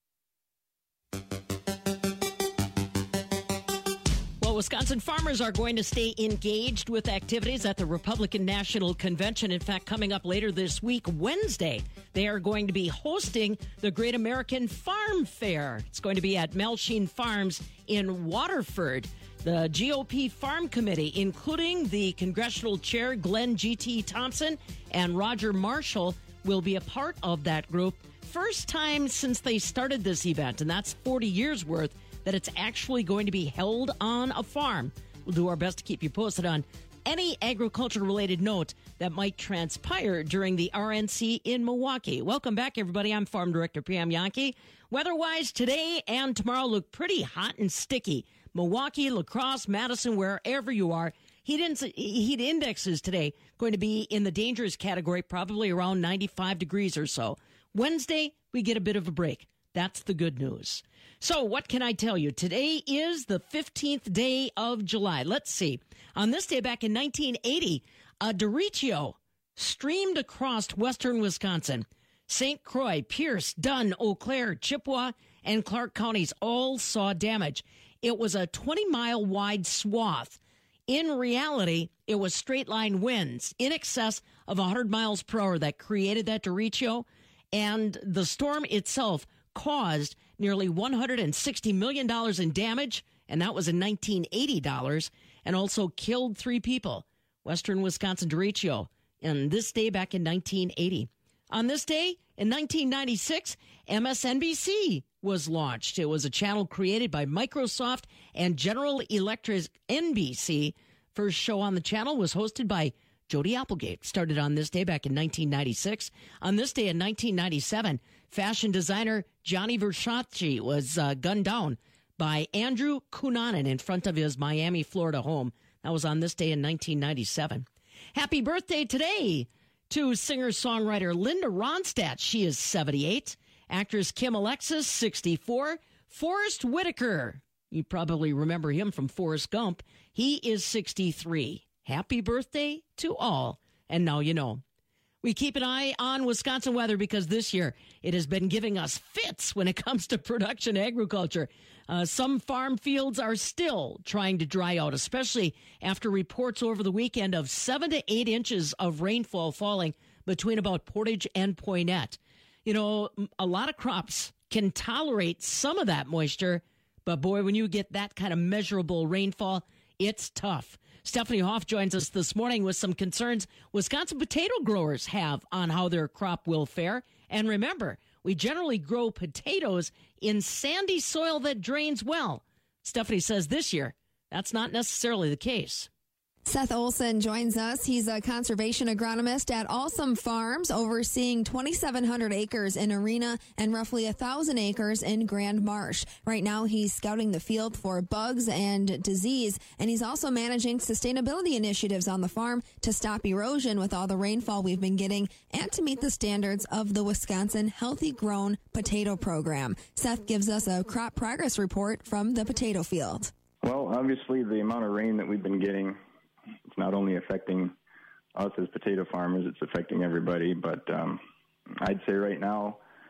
Well, Wisconsin farmers are going to stay engaged with activities at the Republican National Convention. In fact, coming up later this week, Wednesday, they are going to be hosting the Great American Farm Fair. It's going to be at Melching Farms in Waterford. The G O P Farm Committee, including the congressional chair Glenn G T. Thompson and Roger Marshall, will be a part of that group. First time since they started this event, and that's forty years worth, that it's actually going to be held on a farm. We'll do our best to keep you posted on any agriculture-related note that might transpire during the R N C in Milwaukee. Welcome back, everybody. I'm Farm Director Pam Yankee. Weather-wise, today and tomorrow look pretty hot and sticky. Milwaukee, La Crosse, Madison, wherever you are, heat, in- heat indexes today going to be in the dangerous category, probably around ninety-five degrees or so. Wednesday, we get a bit of a break. That's the good news. So what can I tell you? Today is the fifteenth day of July. Let's see. On this day back in nineteen eighty, a derecho streamed across western Wisconsin. Saint Croix, Pierce, Dunn, Eau Claire, Chippewa, and Clark counties all saw damage. It was a twenty-mile wide swath. In reality, it was straight-line winds in excess of one hundred miles per hour that created that derecho, and the storm itself caused nearly one hundred sixty million dollars in damage, and that was in nineteen eighty dollars, and also killed three people. Western Wisconsin derecho, and this day back in nineteen eighty. On this day, in nineteen ninety-six, M S N B C was launched. It was a channel created by Microsoft and General Electric N B C. First show on the channel was hosted by Jody Applegate. Started on this day back in nineteen ninety-six. On this day in nineteen ninety-seven, fashion designer Gianni Versace was uh, gunned down by Andrew Cunanan in front of his Miami, Florida home. That was on this day in nineteen ninety-seven. Happy birthday today to singer-songwriter Linda Ronstadt. She is seventy-eight. Actress Kim Alexis, sixty-four. Forrest Whitaker, you probably remember him from Forrest Gump. He is sixty-three. Happy birthday to all. And now you know. We keep an eye on Wisconsin weather because this year it has been giving us fits when it comes to production agriculture. Uh, some farm fields are still trying to dry out, especially after reports over the weekend of seven to eight inches of rainfall falling between about Portage and Poynette. You know, a lot of crops can tolerate some of that moisture, but boy, when you get that kind of measurable rainfall, it's tough. Stephanie Hoff joins us this morning with some concerns Wisconsin potato growers have on how their crop will fare. And remember, we generally grow potatoes in sandy soil that drains well. Stephanie says this year, that's not necessarily the case. Seth Olson joins us. He's a conservation agronomist at Awesome Farms, overseeing twenty-seven hundred acres in Arena and roughly one thousand acres in Grand Marsh. Right now, he's scouting the field for bugs and disease, and he's also managing sustainability initiatives on the farm to stop erosion with all the rainfall we've been getting and to meet the standards of the Wisconsin Healthy Grown Potato Program. Seth gives us a crop progress report from the potato field. Well, obviously, the amount of rain that we've been getting, it's not only affecting us as potato farmers, it's affecting everybody. But um, I'd say right now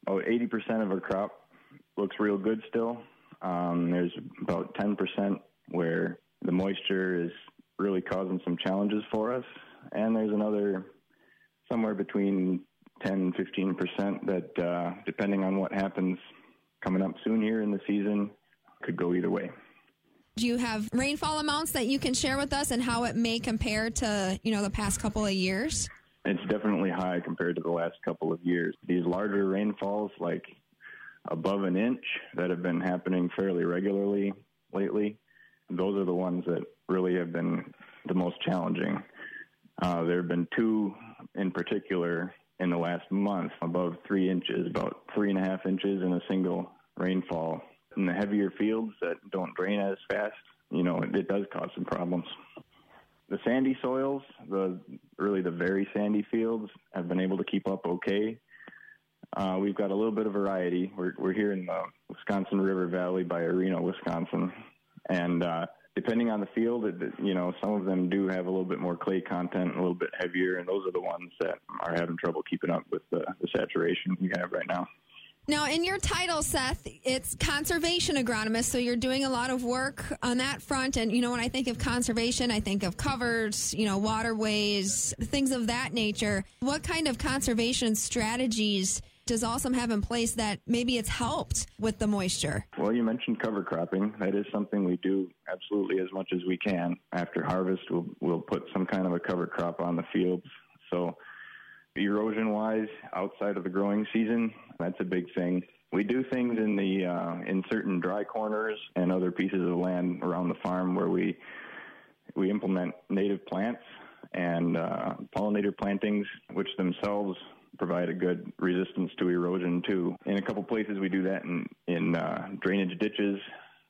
Oh, eighty percent of our crop looks real good still. Um, there's about ten percent where the moisture is really causing some challenges for us. And there's another somewhere between ten and fifteen percent that, uh, depending on what happens coming up soon here in the season, could go either way. Do you have rainfall amounts that you can share with us and how it may compare to, you know, the past couple of years? It's definitely high compared to the last couple of years. These larger rainfalls, like above an inch, that have been happening fairly regularly lately, those are the ones that really have been the most challenging. Uh, there have been two in particular in the last month above three inches, about three and a half inches in a single rainfall. In the heavier fields that don't drain as fast, you know, it, it does cause some problems. The sandy soils, the really the very sandy fields, have been able to keep up okay. Uh, we've got a little bit of variety. We're, we're here in the Wisconsin River Valley by Arena, Wisconsin. And uh, depending on the field, it, you know, some of them do have a little bit more clay content, a little bit heavier, and those are the ones that are having trouble keeping up with the, the saturation we have right now. Now, in your title, Seth, it's conservation agronomist, so you're doing a lot of work on that front. And, you know, when I think of conservation, I think of covers, you know, waterways, things of that nature. What kind of conservation strategies does Awesome have in place that maybe it's helped with the moisture? Well, you mentioned cover cropping. That is something we do absolutely as much as we can. After harvest, we'll, we'll put some kind of a cover crop on the fields. So erosion-wise, outside of the growing season, that's a big thing. We do things in the uh, in certain dry corners and other pieces of land around the farm where we we implement native plants and uh, pollinator plantings, which themselves provide a good resistance to erosion too. In a couple places, we do that in in uh, drainage ditches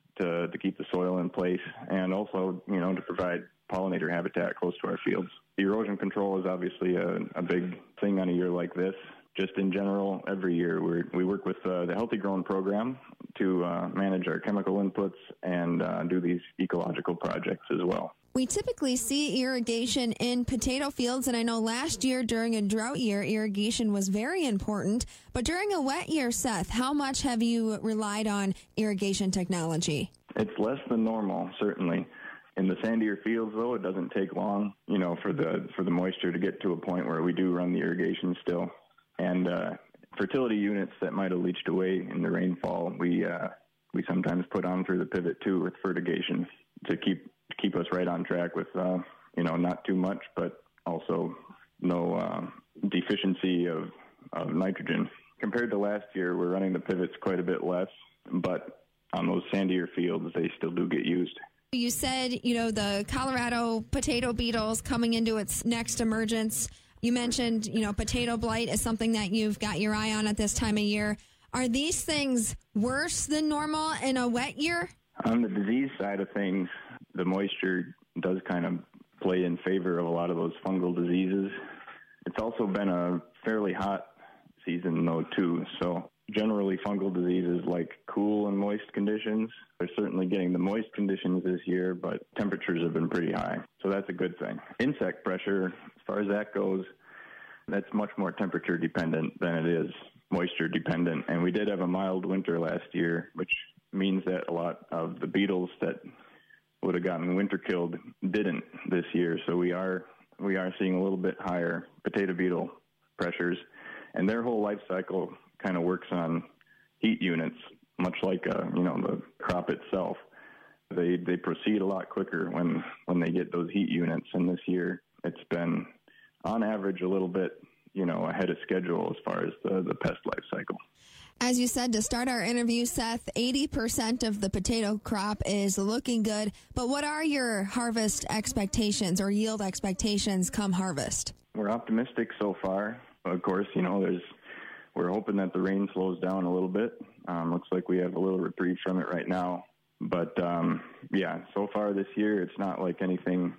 to to keep the soil in place, and also, you know, to provide pollinator habitat close to our fields. Erosion control is obviously a, a big thing on a year like this. Just in general, every year we we work with uh, the Healthy Grown program to uh, manage our chemical inputs and uh, do these ecological projects as well. We typically see irrigation in potato fields, and I know last year during a drought year, irrigation was very important. But during a wet year, Seth, how much have you relied on irrigation technology? It's less than normal, certainly. In the sandier fields, though, it doesn't take long, you know, for the for the moisture to get to a point where we do run the irrigation still. And uh, fertility units that might have leached away in the rainfall, we uh, we sometimes put on through the pivot too with fertigation to keep to keep us right on track with uh, you know, not too much, but also no uh, deficiency of of nitrogen. Compared to last year, we're running the pivots quite a bit less, but on those sandier fields, they still do get used. You said, you know, the Colorado potato beetles coming into its next emergence. You mentioned, you know, potato blight is something that you've got your eye on at this time of year. Are these things worse than normal in a wet year? On the disease side of things, the moisture does kind of play in favor of a lot of those fungal diseases. It's also been a fairly hot season, though, too. So generally, fungal diseases like cool and moist conditions. They're certainly getting the moist conditions this year, but temperatures have been pretty high. So that's a good thing. Insect pressure, as far as that goes, that's much more temperature dependent than it is moisture dependent. And we did have a mild winter last year, which means that a lot of the beetles that would have gotten winter killed didn't this year. So we are we are seeing a little bit higher potato beetle pressures, and their whole life cycle kind of works on heat units, much like uh, you know, the crop itself. They they proceed a lot quicker when, when they get those heat units, and this year it's been, on average, a little bit, you know, ahead of schedule as far as the, the pest life cycle. As you said to start our interview, Seth, eighty percent of the potato crop is looking good. But what are your harvest expectations or yield expectations come harvest? We're optimistic so far. Of course, you know, there's we're hoping that the rain slows down a little bit. Um, looks like we have a little reprieve from it right now. But, um, yeah, so far this year, it's not like anything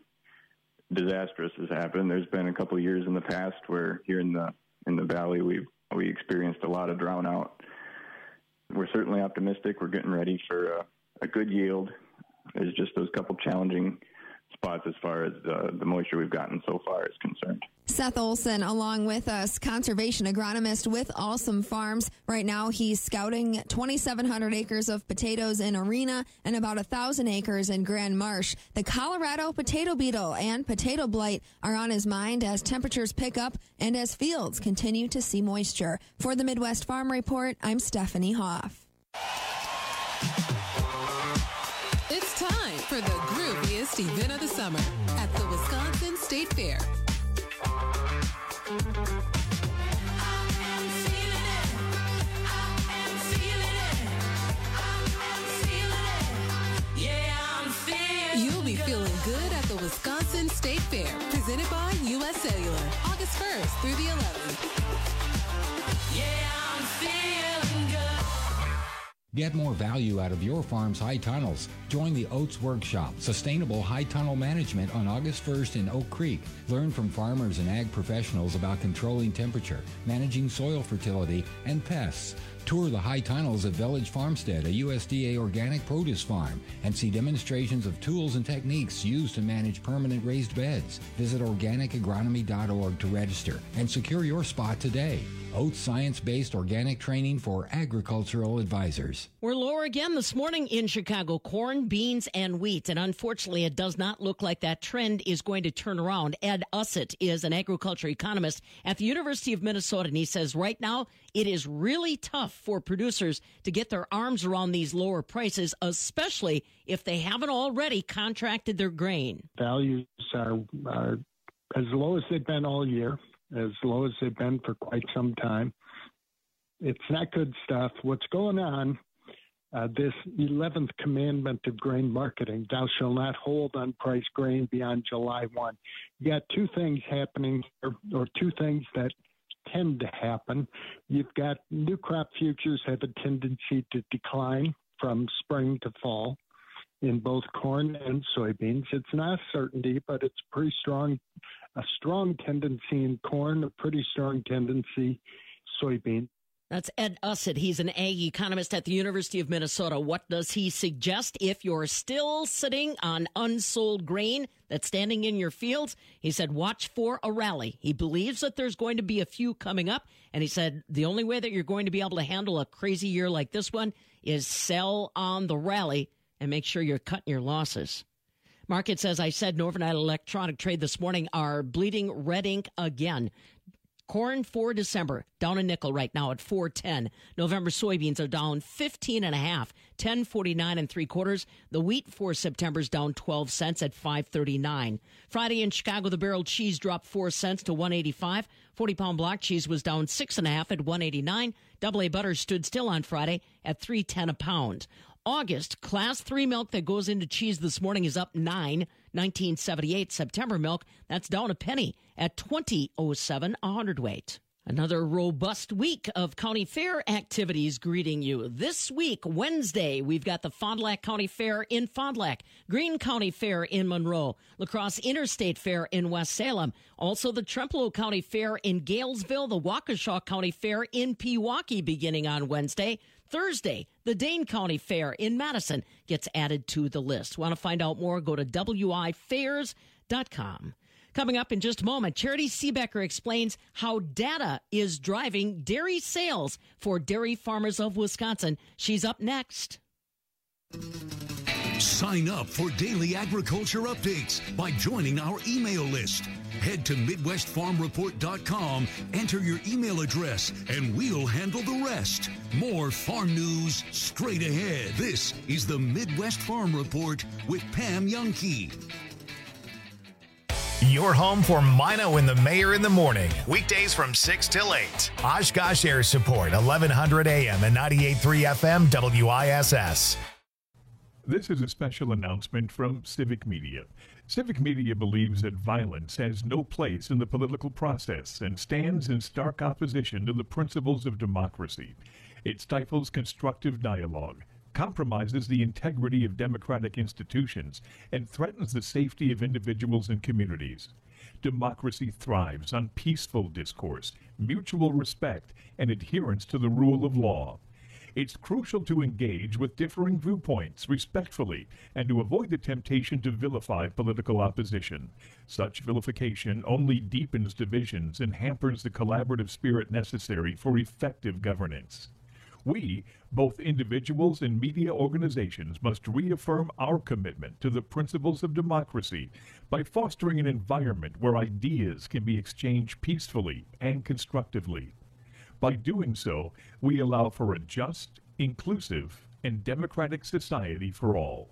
disastrous has happened. There's been a couple of years in the past where here in the in the valley we've we experienced a lot of drown out. We're certainly optimistic. We're getting ready for a, a good yield. There's just those couple challenging spots as far as uh, the moisture we've gotten so far is concerned. Seth Olson, along with us, conservation agronomist with Awesome Farms. Right now, he's scouting twenty-seven hundred acres of potatoes in Arena and about one thousand acres in Grand Marsh. The Colorado potato beetle and potato blight are on his mind as temperatures pick up and as fields continue to see moisture. For the Midwest Farm Report, I'm Stephanie Hoff. It's time for the grooviest event of the summer at the Wisconsin State Fair. You'll be feeling good at the Wisconsin State Fair, presented by U S Cellular, August first through the eleventh. Yeah, I'm feeling good. Get more value out of your farm's high tunnels. Join the Oats Workshop, Sustainable High Tunnel Management, on August first in Oak Creek. Learn from farmers and ag professionals about controlling temperature, managing soil fertility, and pests. Tour the high tunnels at Village Farmstead, a U S D A organic produce farm, and see demonstrations of tools and techniques used to manage permanent raised beds. Visit organic agronomy dot org to register and secure your spot today. Oats science-based organic training for agricultural advisors. We're lower again this morning in Chicago. Corn, beans, and wheat. And unfortunately, it does not look like that trend is going to turn around. Ed Ussett is an agriculture economist at the University of Minnesota, and he says right now it is really tough for producers to get their arms around these lower prices, especially if they haven't already contracted their grain. Values are, are as low as they've been all year, as low as they've been for quite some time. It's not good stuff. What's going on, uh, this eleventh commandment of grain marketing, thou shalt not hold unpriced grain beyond July first. You got two things happening, or, or two things that tend to happen. You've got new crop futures have a tendency to decline from spring to fall in both corn and soybeans. It's not certainty, but it's pretty strong, a strong tendency in corn, a pretty strong tendency soybean. That's Ed Ussett. He's an ag economist at the University of Minnesota. What does he suggest if you're still sitting on unsold grain that's standing in your fields? He said, watch for a rally. He believes that there's going to be a few coming up. And he said, the only way that you're going to be able to handle a crazy year like this one is sell on the rally and make sure you're cutting your losses. Markets, as I said, in overnight electronic trade this morning are bleeding red ink again. Corn for December, down a nickel right now at four ten. November soybeans are down fifteen and a half, ten forty-nine and three quarters. The wheat for September's down twelve cents at five thirty-nine. Friday in Chicago, the barrel cheese dropped four cents to one eighty-five. forty pound block cheese was down six and a half at one eighty-nine. Double A butter stood still on Friday at three ten a pound. August, class three milk that goes into cheese this morning is up nine, nineteen seventy-eight. September milk, that's down a penny at twenty oh seven a hundredweight. Another robust week of county fair activities greeting you. This week, Wednesday, we've got the Fond du Lac County Fair in Fond du Lac, Greene County Fair in Monroe, La Crosse Interstate Fair in West Salem, also the Trempealeau County Fair in Galesville, the Waukesha County Fair in Pewaukee beginning on Wednesday. Thursday, the Dane County Fair in Madison gets added to the list. Want to find out more? Go to W I fairs dot com. Coming up in just a moment, Charity Seebecker explains how data is driving dairy sales for dairy farmers of Wisconsin. She's up next. Sign up for daily agriculture updates by joining our email list. Head to Midwest Farm Report dot com, enter your email address, and we'll handle the rest. More farm news straight ahead. This is the Midwest Farm Report with Pam Youngkey. Your home for Mino and the Mayor in the morning. Weekdays from six till eight. Oshkosh Air Support, eleven hundred A M and ninety-eight point three F M W I S S. This is a special announcement from Civic Media. Civic Media believes that violence has no place in the political process and stands in stark opposition to the principles of democracy. It stifles constructive dialogue, compromises the integrity of democratic institutions, and threatens the safety of individuals and communities. Democracy thrives on peaceful discourse, mutual respect, and adherence to the rule of law. It's crucial to engage with differing viewpoints respectfully and to avoid the temptation to vilify political opposition. Such vilification only deepens divisions and hampers the collaborative spirit necessary for effective governance. We, both individuals and media organizations, must reaffirm our commitment to the principles of democracy by fostering an environment where ideas can be exchanged peacefully and constructively. By doing so, we allow for a just, inclusive, and democratic society for all.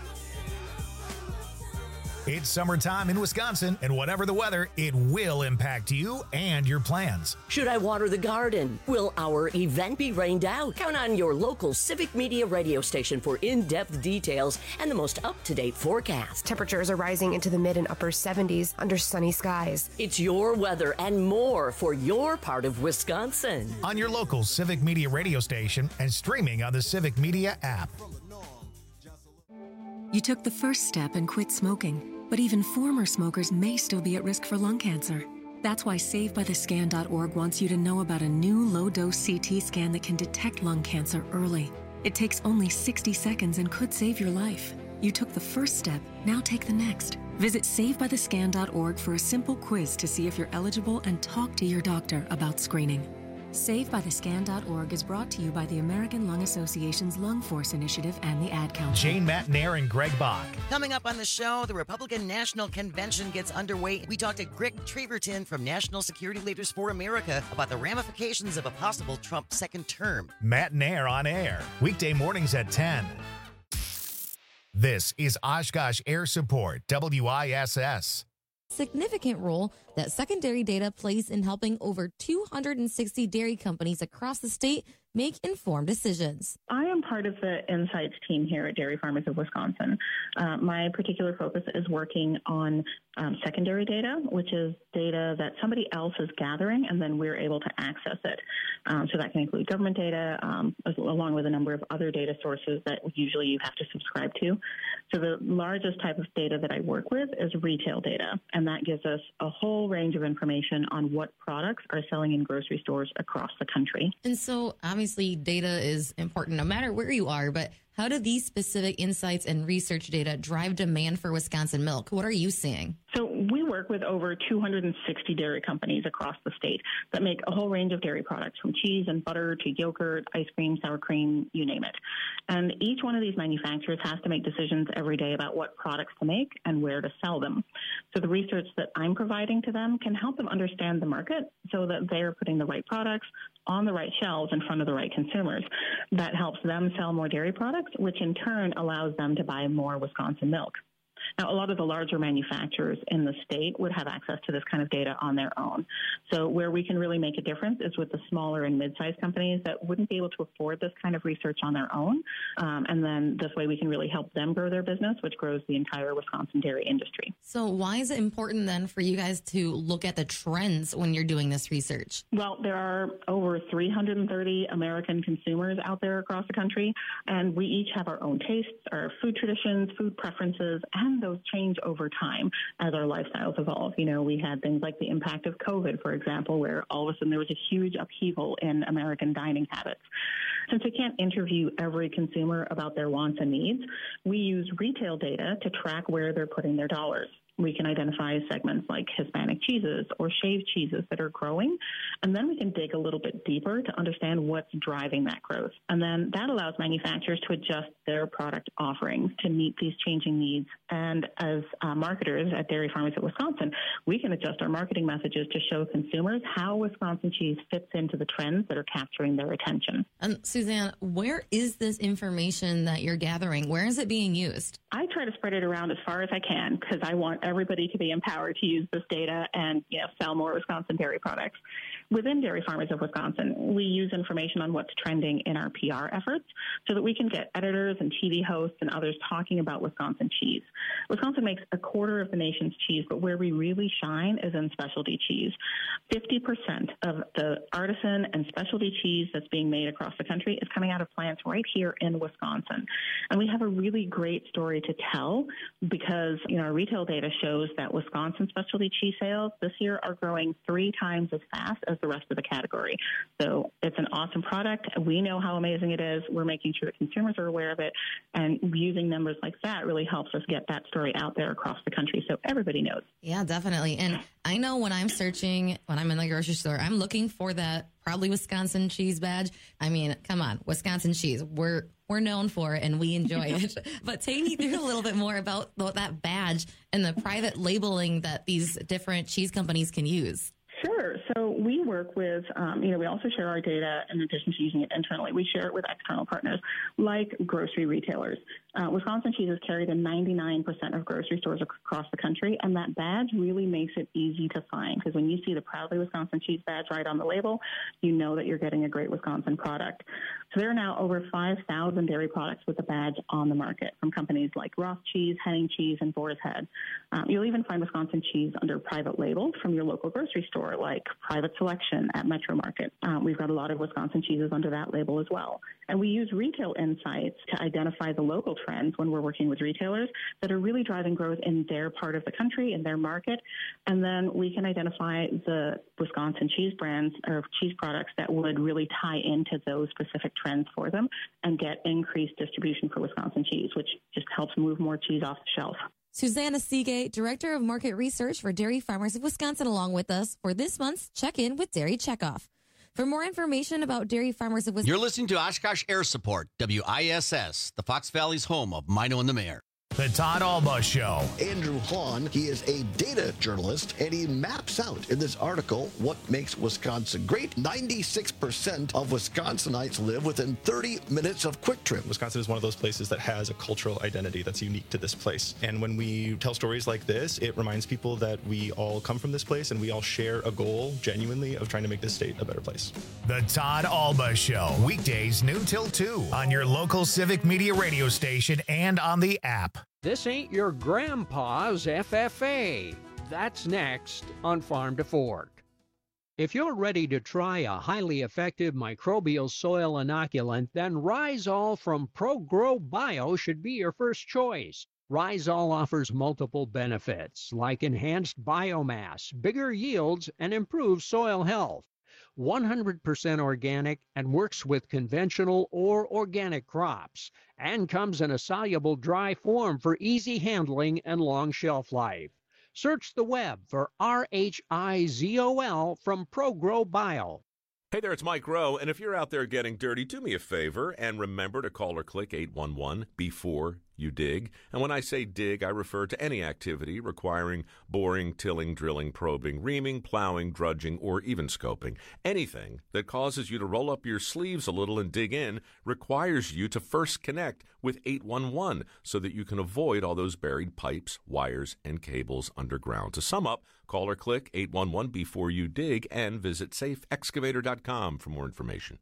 It's summertime in Wisconsin, and whatever the weather, it will impact you and your plans. Should I water the garden? Will our event be rained out? Count on your local Civic Media radio station for in-depth details and the most up-to-date forecast. Temperatures are rising into the mid and upper seventies under sunny skies. It's your weather and more for your part of Wisconsin. On your local Civic Media radio station and streaming on the Civic Media app. You took the first step and quit smoking. But even former smokers may still be at risk for lung cancer. That's why Save By The Scan dot org wants you to know about a new low-dose C T scan that can detect lung cancer early. It takes only sixty seconds and could save your life. You took the first step, now take the next. Visit Save By The Scan dot org for a simple quiz to see if you're eligible and talk to your doctor about screening. Save By The Scan dot org is brought to you by the American Lung Association's Lung Force Initiative and the Ad Council. Jane Matnair and Greg Bach. Coming up on the show, the Republican National Convention gets underway. We talked to Greg Treverton from National Security Leaders for America about the ramifications of a possible Trump second term. Matnair on air, weekday mornings at ten. This is Oshkosh Air Support, W I S S. Significant role that secondary data plays in helping over two hundred sixty dairy companies across the state make informed decisions. I am part of the Insights team here at Dairy Farmers of Wisconsin. Uh, my particular focus is working on um, secondary data, which is data that somebody else is gathering, and then we're able to access it. Um, so that can include government data, um, as, along with a number of other data sources that usually you have to subscribe to. So the largest type of data that I work with is retail data, and that gives us a whole range of information on what products are selling in grocery stores across the country. And so obviously data is important no matter where you are, but how do these specific insights and research data drive demand for Wisconsin milk? What are you seeing? So we work with over two hundred sixty dairy companies across the state that make a whole range of dairy products, from cheese and butter to yogurt, ice cream, sour cream, you name it. And each one of these manufacturers has to make decisions every day about what products to make and where to sell them. So the research that I'm providing to them can help them understand the market so that they're putting the right products on the right shelves in front of the right consumers. That helps them sell more dairy products, which in turn allows them to buy more Wisconsin milk. Now, a lot of the larger manufacturers in the state would have access to this kind of data on their own. So where we can really make a difference is with the smaller and mid-sized companies that wouldn't be able to afford this kind of research on their own. Um, and then this way we can really help them grow their business, which grows the entire Wisconsin dairy industry. So why is it important then for you guys to look at the trends when you're doing this research? Well, there are over three hundred thirty American consumers out there across the country, and we each have our own tastes, our food traditions, food preferences, and those change over time as our lifestyles evolve. You know, we had things like the impact of COVID, for example, where all of a sudden there was a huge upheaval in American dining habits. Since we can't interview every consumer about their wants and needs, we use retail data to track where they're putting their dollars. We can identify segments like Hispanic cheeses or shaved cheeses that are growing, and then we can dig a little bit deeper to understand what's driving that growth. And then that allows manufacturers to adjust their product offerings to meet these changing needs. And as uh, marketers at Dairy Farmers of Wisconsin, we can adjust our marketing messages to show consumers how Wisconsin cheese fits into the trends that are capturing their attention. And Suzanne, where is this information that you're gathering? Where is it being used? I try to spread it around as far as I can because I want everybody to be empowered to use this data and, you know, sell more Wisconsin dairy products. Within Dairy Farmers of Wisconsin, we use information on what's trending in our P R efforts so that we can get editors bloggers and T V hosts and others talking about Wisconsin cheese. Wisconsin makes a quarter of the nation's cheese, but where we really shine is in specialty cheese. fifty percent of the artisan and specialty cheese that's being made across the country is coming out of plants right here in Wisconsin. And we have a really great story to tell because, you know, our retail data shows that Wisconsin specialty cheese sales this year are growing three times as fast as the rest of the category. So it's an awesome product. We know how amazing it is. We're making sure that consumers are aware of it, and using numbers like that really helps us get that story out there across the country so everybody knows. Yeah, definitely. And I know when I'm searching, when I'm in the grocery store, I'm looking for that probably Wisconsin cheese badge. I mean, come on, Wisconsin cheese. We're we're known for it and we enjoy it. But take me through a little bit more about that badge and the private labeling that these different cheese companies can use. Sure. So we work with, um, you know, we also share our data in addition to using it internally. We share it with external partners like grocery retailers. Uh, Wisconsin cheese is carried in ninety-nine percent of grocery stores across the country, and that badge really makes it easy to find because when you see the Proudly Wisconsin Cheese badge right on the label, you know that you're getting a great Wisconsin product. So there are now over five thousand dairy products with the badge on the market from companies like Roth Cheese, Henning Cheese, and Boar's Head. Um, you'll even find Wisconsin cheese under private label from your local grocery store like Private Selection at Metro Market. Um, we've got a lot of Wisconsin cheeses under that label as well. And we use retail insights to identify the local trends when we're working with retailers that are really driving growth in their part of the country, in their market. And then we can identify the Wisconsin cheese brands or cheese products that would really tie into those specific trends for them and get increased distribution for Wisconsin cheese, which just helps move more cheese off the shelf. Susanna Seagate, Director of Market Research for Dairy Farmers of Wisconsin, along with us for this month's Check-In with Dairy Checkoff. For more information about Dairy Farmers of Wisconsin... You're listening to Oshkosh Air Support, W I S S, the Fox Valley's home of Mino and the Mayor. The Todd Alba Show. Andrew Hahn, he is a data journalist, and he maps out in this article what makes Wisconsin great. ninety-six percent of Wisconsinites live within thirty minutes of Quick Trip. Wisconsin is one of those places that has a cultural identity that's unique to this place. And when we tell stories like this, it reminds people that we all come from this place and we all share a goal, genuinely, of trying to make this state a better place. The Todd Alba Show. Weekdays noon till two on your local Civic Media radio station and on the app. This ain't your grandpa's F F A. That's next on Farm to Fork. If you're ready to try a highly effective microbial soil inoculant, then Rhizol from ProGrow Bio should be your first choice. Rhizol offers multiple benefits like enhanced biomass, bigger yields, and improved soil health. one hundred percent organic and works with conventional or organic crops, and comes in a soluble dry form for easy handling and long shelf life. Search the web for R H I Z O L from ProGrow Bio. Hey there, it's Mike Rowe, and if you're out there getting dirty, do me a favor and remember to call or click eight one one before you dig. And when I say dig, I refer to any activity requiring boring, tilling, drilling, probing, reaming, plowing, drudging, or even scoping. Anything that causes you to roll up your sleeves a little and dig in requires you to first connect with eight one one so that you can avoid all those buried pipes, wires, and cables underground. To sum up, call or click eight one one before you dig and visit safe excavator dot com for more information.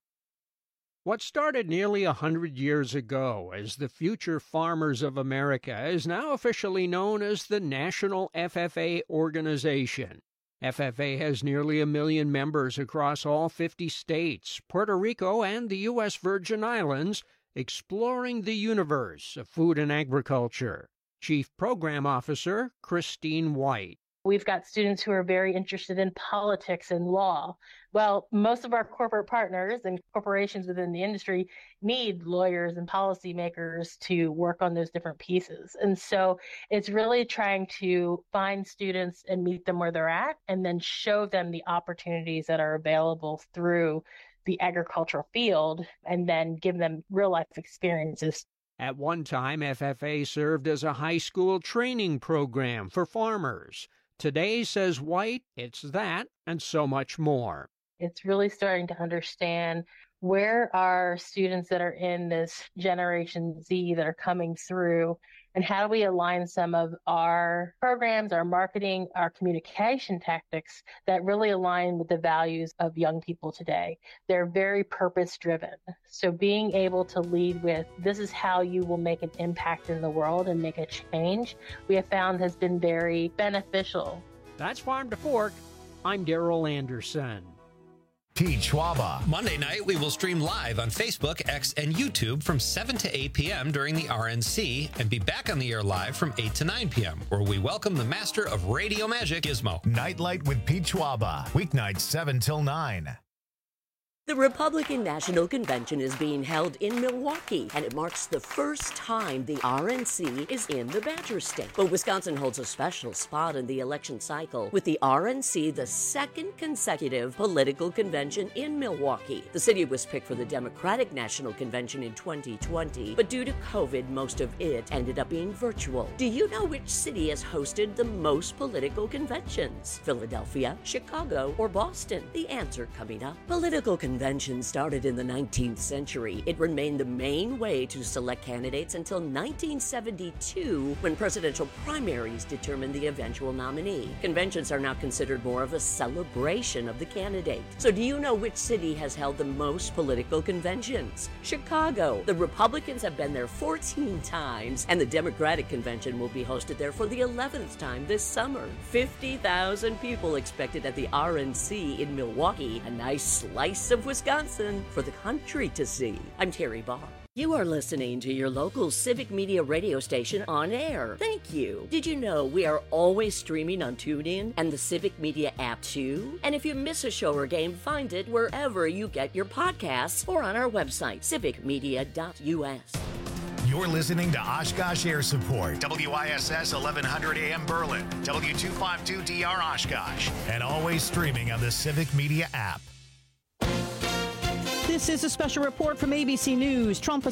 What started nearly a hundred years ago as the Future Farmers of America is now officially known as the National F F A Organization. F F A has nearly a million members across all fifty states, Puerto Rico, and the U S Virgin Islands, exploring the universe of food and agriculture. Chief Program Officer Christine White. We've got students who are very interested in politics and law. Well, most of our corporate partners and corporations within the industry need lawyers and policymakers to work on those different pieces. And so it's really trying to find students and meet them where they're at and then show them the opportunities that are available through the agricultural field and then give them real life experiences. At one time, F F A served as a high school training program for farmers. Today, says White, it's that and so much more. It's really starting to understand where are students that are in this Generation Z that are coming through And how do we align some of our programs, our marketing, our communication tactics that really align with the values of young people today? They're very purpose-driven. So being able to lead with, this is how you will make an impact in the world and make a change, we have found has been very beneficial. That's Farm to Fork. I'm Daryl Anderson. Pete Schwaba. Monday night, we will stream live on Facebook, X, and YouTube from seven to eight p.m. during the R N C and be back on the air live from eight to nine p.m., where we welcome the master of radio magic, Gizmo. Nightlight with Pete Schwaba. Weeknights seven till nine. The Republican National Convention is being held in Milwaukee, and it marks the first time the R N C is in the Badger State. But Wisconsin holds a special spot in the election cycle, with the R N C the second consecutive political convention in Milwaukee. The city was picked for the Democratic National Convention in twenty twenty, but due to COVID, most of it ended up being virtual. Do you know which city has hosted the most political conventions? Philadelphia, Chicago, or Boston? The answer coming up. Political conventions Convention started in the nineteenth century. It remained the main way to select candidates until nineteen seventy-two, when presidential primaries determined the eventual nominee. Conventions are now considered more of a celebration of the candidate. So do you know which city has held the most political conventions? Chicago. The Republicans have been there fourteen times, and the Democratic Convention will be hosted there for the eleventh time this summer. fifty thousand people expected at the R N C in Milwaukee, a nice slice of Wisconsin for the country to see. I'm Terry Barr. You are listening to your local Civic Media radio station on air. Thank you. Did you know we are always streaming on TuneIn and the Civic Media app too? And if you miss a show or game, find it wherever you get your podcasts or on our website, civic media dot U S. You're listening to Oshkosh Air Support, W I S S eleven hundred A M Berlin, W two fifty-two D R Oshkosh, and always streaming on the Civic Media app. This is a special report from A B C News. Trump